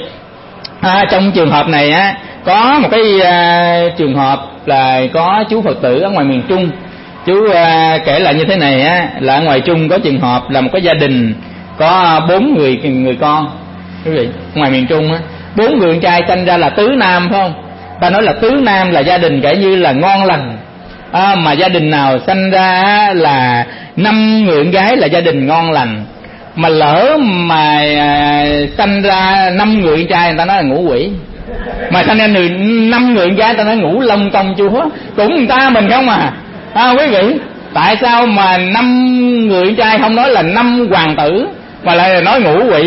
À, trong trường hợp này á, có một cái à, trường hợp là có chú Phật tử ở ngoài miền Trung. Chú à, kể lại như thế này á, là ở ngoài Trung có trường hợp là một cái gia đình có bốn người người con quý vị. Ngoài miền Trung á, bốn người con trai sanh ra là tứ nam, phải không? Ta nói là tứ nam là gia đình kể như là ngon lành, à, mà gia đình nào sanh ra là năm người con gái là gia đình ngon lành. Mà lỡ mà à, sanh ra năm người con trai người ta nói là ngũ quỷ, mà sanh ra người năm người con gái người ta nói ngũ long công chúa, cũng người ta mình không à. À quý vị, tại sao mà năm người con trai không nói là năm hoàng tử mà lại là nói ngũ quỷ,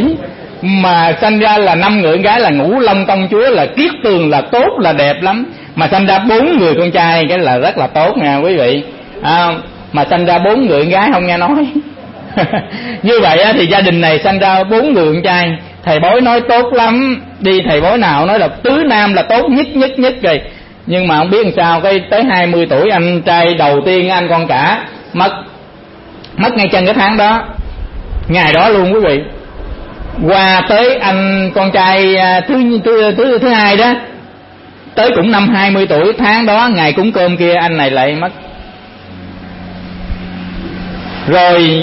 mà sanh ra là năm người con gái là ngũ long công chúa, là kiết tường, là tốt, là đẹp lắm, mà sanh ra bốn người con trai cái là rất là tốt nha quý vị. À, mà sanh ra bốn người con gái không nghe nói. Như vậy thì gia đình này sanh ra bốn người con trai, thầy bói nói tốt lắm, đi thầy bói nào nói là tứ nam là tốt nhất nhất nhất rồi. Nhưng mà không biết làm sao, cái tới hai mươi tuổi anh trai đầu tiên anh con cả mất, mất ngay chân cái tháng đó, ngày đó luôn quý vị. Qua tới anh con trai thứ thứ thứ, thứ hai đó, tới cũng năm hai mươi tuổi, tháng đó ngày cúng cơm kia anh này lại mất. Rồi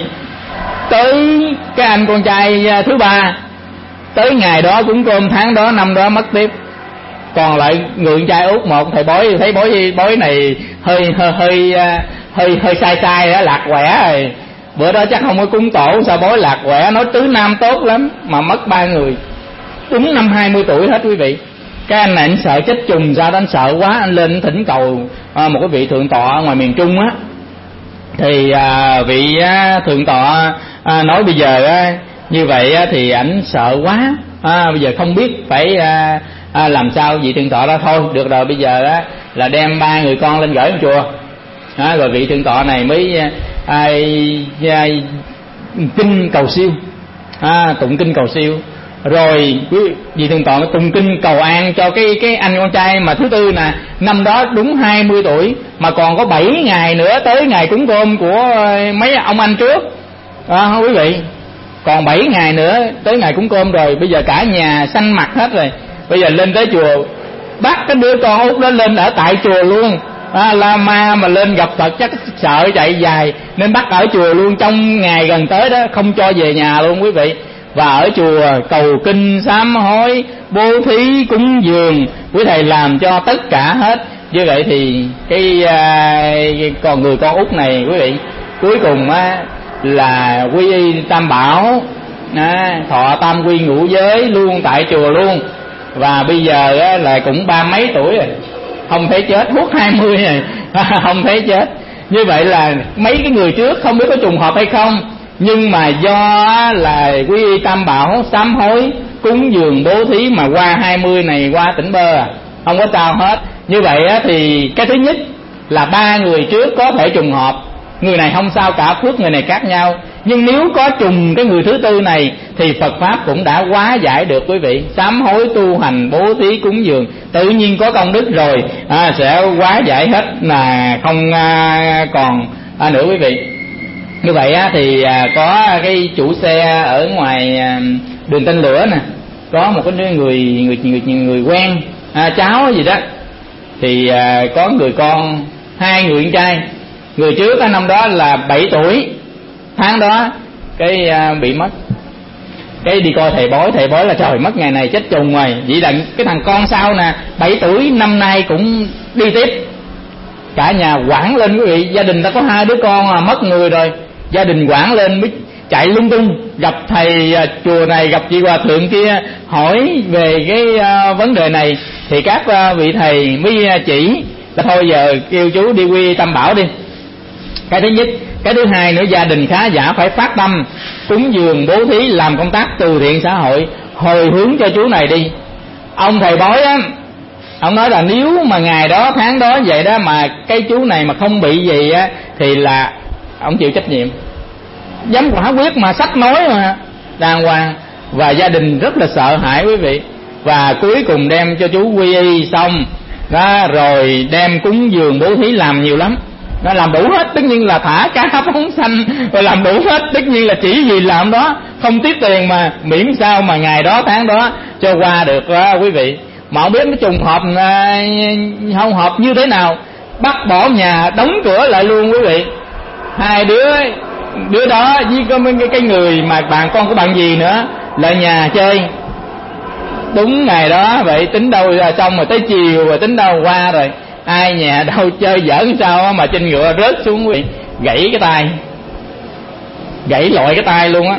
tới cái anh con trai thứ ba, tới ngày đó cúng cơm, tháng đó năm đó mất tiếp. Còn lại người con trai út một, thầy bói thấy bói bói này hơi hơi hơi hơi hơi sai sai đó, lạc quẻ rồi. Bữa đó chắc không có cúng tổ, sao bói lạc quẻ, nói tứ nam tốt lắm mà mất ba người. Đúng năm hai mươi tuổi hết quý vị. Cái anh này anh sợ chết trùng, sao đó anh sợ quá, anh lên anh thỉnh cầu à, một cái vị thượng tọa ngoài miền Trung á. Thì à, vị à, thượng tọa à, nói bây giờ à, như vậy à, thì ảnh sợ quá, à, bây giờ không biết phải à, à, làm sao. Vị thượng tọa đó thôi được rồi, bây giờ á, là đem ba người con lên gửi trong chùa. À, rồi vị thượng tọa này mới à, à, à, kinh cầu siêu, à, tụng kinh cầu siêu. Rồi vị thượng tọa tụng kinh cầu an cho cái cái anh con trai mà thứ tư nè, năm đó đúng hai mươi tuổi, mà còn có bảy ngày nữa tới ngày cúng cơm của mấy ông anh trước. À, quý vị, còn bảy ngày nữa tới ngày cúng cơm rồi, bây giờ cả nhà xanh mặt hết rồi. Bây giờ lên tới chùa, bắt cái đứa con út đó lên ở tại chùa luôn. À, La Ma mà lên gặp Phật chắc sợ chạy dài, nên bắt ở chùa luôn, trong ngày gần tới đó không cho về nhà luôn quý vị. Và ở chùa cầu kinh sám hối, bố thí cúng dường, quý thầy làm cho tất cả hết. Như vậy thì cái uh, còn người con út này quý vị, cuối cùng á, là quy y tam bảo, à, thọ tam quy ngũ giới luôn tại chùa luôn. Và bây giờ á, là cũng ba mấy tuổi rồi, không thấy chết, hút hai mươi rồi không thấy chết. Như vậy là mấy cái người trước không biết có trùng hợp hay không, nhưng mà do là quy y tam bảo, sám hối, cúng dường, bố thí mà qua hai mươi này qua tỉnh bơ à, không có sao hết. Như vậy á, thì cái thứ nhất là ba người trước có thể trùng hợp, người này không sao cả, phước người này khác nhau. Nhưng nếu có trùng cái người thứ tư này thì Phật Pháp cũng đã hóa giải được quý vị. Sám hối, tu hành, bố thí, cúng dường tự nhiên có công đức rồi, à, sẽ hóa giải hết, là không à, còn à, nữa quý vị. Như vậy á, thì à, có cái chủ xe ở ngoài à, đường Tên Lửa nè, có một cái người người người, người quen à, cháu gì đó, thì à, có người con hai người con trai. Người trước cái năm đó là bảy tuổi, tháng đó cái à, bị mất. Cái đi coi thầy bói, thầy bói là trời mất ngày này chết trùng rồi. Vậy là cái thằng con sau nè, bảy tuổi năm nay cũng đi tiếp. Cả nhà hoảng lên quý vị, gia đình ta có hai đứa con mà mất người rồi, gia đình hoảng lên mới chạy lung tung, gặp thầy à, chùa này, gặp chị hòa thượng kia, hỏi về cái à, vấn đề này. Thì các à, vị thầy mới à, chỉ là thôi giờ kêu chú đi quy tam bảo đi. Cái thứ nhất. Cái thứ hai nữa, gia đình khá giả phải phát tâm cúng dường, bố thí, làm công tác từ thiện xã hội, hồi hướng cho chú này đi. Ông thầy bói á, ông nói là nếu mà ngày đó tháng đó vậy đó mà cái chú này mà không bị gì á thì là ông chịu trách nhiệm. Dám quả quyết mà, sách nói mà đàng hoàng. Và gia đình rất là sợ hãi quý vị. Và cuối cùng đem cho chú quy y xong đó, rồi đem cúng dường bố thí, làm nhiều lắm. Nó làm đủ hết, tất nhiên là thả cá phóng sanh, rồi làm đủ hết, tất nhiên là chỉ gì làm đó, không tiếc tiền mà, miễn sao mà ngày đó tháng đó cho qua được đó quý vị. Mà không biết nó trùng hợp không hợp như thế nào, bắt bỏ nhà đóng cửa lại luôn quý vị. Hai đứa đứa đó với cái, cái người mà bạn con của bạn gì nữa lại nhà chơi. Đúng ngày đó vậy, tính đâu là xong rồi, tới chiều rồi tính đâu qua rồi, ai nhà đâu chơi giỡn sao mà trên ngựa rớt xuống quý vị, gãy cái tay, gãy lội cái tay luôn á.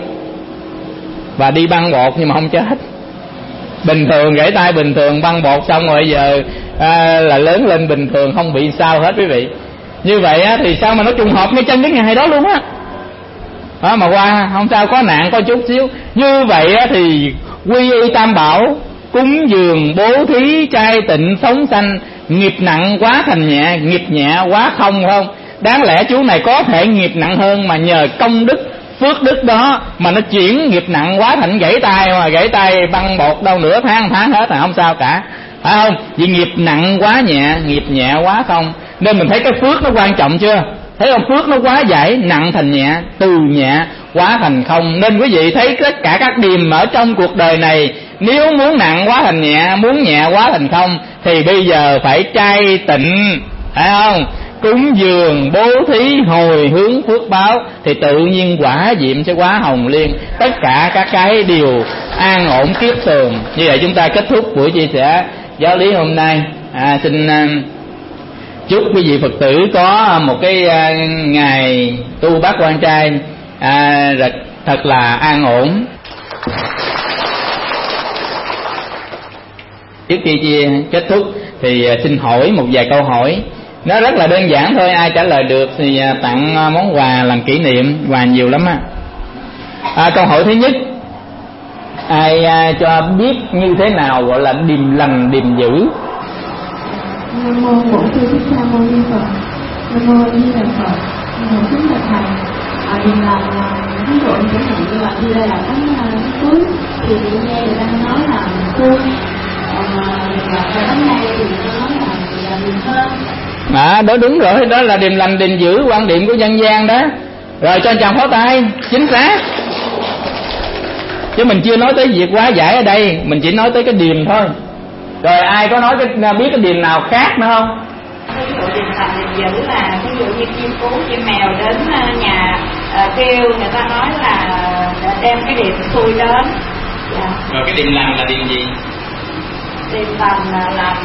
Và đi băng bột nhưng mà không chết. Bình thường gãy tay bình thường, băng bột xong rồi giờ à, là lớn lên bình thường, không bị sao hết quý vị. Như vậy á, thì sao mà nó trùng hợp ngay chân cái ngày đó luôn á. Đó, mà qua không sao, có nạn có chút xíu. Như vậy á, thì quy y tam bảo, cúng dường, bố thí, trai tịnh, phóng sanh, nghiệp nặng quá thành nhẹ, nghiệp nhẹ quá không, phải không? Đáng lẽ chú này có thể nghiệp nặng hơn, mà nhờ công đức phước đức đó mà nó chuyển nghiệp nặng quá thành gãy tay, mà gãy tay băng bột đâu nửa tháng tháng hết là không sao cả, phải không? Vì nghiệp nặng quá nhẹ, nghiệp nhẹ quá không, nên mình thấy cái phước nó quan trọng chưa? Thấy không? Phước nó quá giải, nặng thành nhẹ, từ nhẹ quá thành không. Nên quý vị thấy tất cả các điềm ở trong cuộc đời này, nếu muốn nặng quá thành nhẹ, muốn nhẹ quá thành không, thì bây giờ phải trai tịnh, phải không? cúng dường, bố thí, hồi hướng phước báo, thì tự nhiên quả diệm sẽ hóa hồng liên. Tất cả các cái đều an ổn kiết tường. Như vậy chúng ta kết thúc buổi chia sẻ giáo lý hôm nay. à, Xin uh, chúc quý vị Phật tử có một cái uh, ngày tu bát quan trai uh, rất, thật là an ổn. Trước khi chia kết thúc thì xin hỏi một vài câu hỏi. Nó rất là đơn giản thôi, ai trả lời được thì tặng món quà làm kỷ niệm, quà nhiều lắm á. À, câu hỏi thứ nhất, ai à, cho biết như thế nào gọi là điềm lành điềm dữ? Nam mô Bổn Sư Thích Ca Mâu Ni Phật. Nam mô Di Đà Phật. Nam mô Chúng Phật Thầy. À, điềm lành là ví dụ như thế này, như là như đây là tháng cuối thì chị nghe người ta nói là tu, còn là tháng này thì người ta nói là là điềm hơn. À, đó đúng rồi, đó là điềm lành điềm dữ, quan điểm của dân gian đó. Rồi cho anh chàng pháo tay, chính xác. Chứ mình chưa nói tới việc hóa giải ở đây, mình chỉ nói tới cái điềm thôi. Rồi ai có nói cái biết cái điềm nào khác nữa không? Ví dụ điềm lành điềm dữ là ví dụ như chim cú chim mèo đến nhà uh, kêu, người ta nói là đem cái điềm xui đến. Dạ. Rồi cái điềm lành là điềm gì? Điềm lành là làm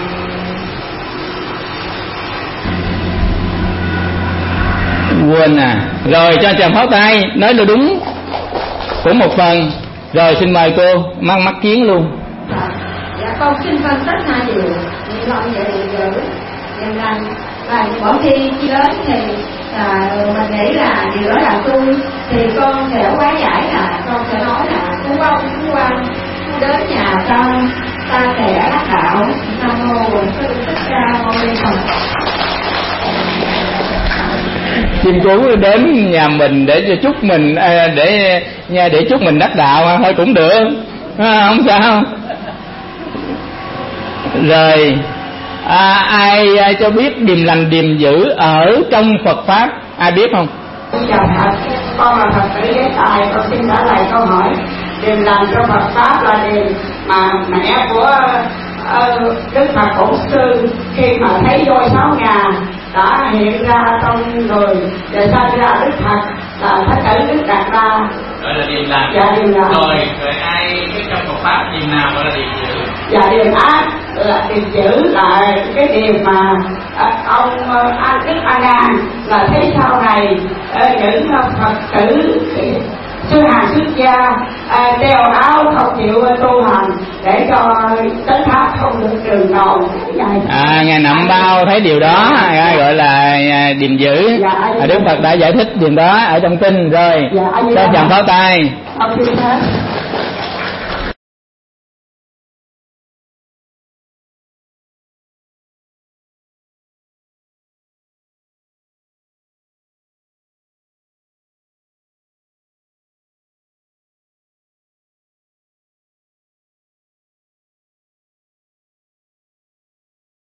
quên à. Rồi cho chàng pháo tay, nói là đúng cũng một phần. Rồi xin mời cô mang mắt kiến luôn. Dạ, dạ con xin phân tích hai điều. Điềm lành và điềm dữ. Điềm lành và mỗi khi khi đến thì à, mình nghĩ là điều đó là tôi, thì con sẽ hóa giải là con sẽ nói là cú ông cú quan đến nhà con, ta sẽ đắc đạo. Nam mô Bổn Sư Thích Ca Mâu Ni Phật. Chim cú đến nhà mình để cho chúc mình để để chúc mình đắc đạo thôi cũng được, không sao. Rồi à, ai, ai cho biết điềm lành điềm dữ ở trong Phật pháp, ai biết không? Chào Phật, con là Phật tử Ghé Tài, con xin trả lời câu hỏi. Điềm lành trong Phật pháp là điềm mà mẹ của uh, Đức Phật Bổn Sư khi mà thấy voi sáu ngà đã hiện ra trong người để sanh ra Đức Phật là Thái tử Đức Đạt Đa. Đó là điềm lành. Dạ điềm lành. Rồi, rồi ai cái trong Phật pháp điềm nào gọi là điềm dữ? Dạ điềm ác là điềm dữ là cái điềm mà à, ông An Đức A Nan là thấy sau này à, những Phật tử sư hàng xuất gia à, đeo áo không chịu tu hành để cho tánh pháp không được trường tồn. À, ngài Nậm Bao thấy điều đó à, gọi là điềm dữ. Dạ, à, Đức Phật đã giải thích điều đó ở trong kinh rồi. Dạ, cho chàng pháo tay. Ông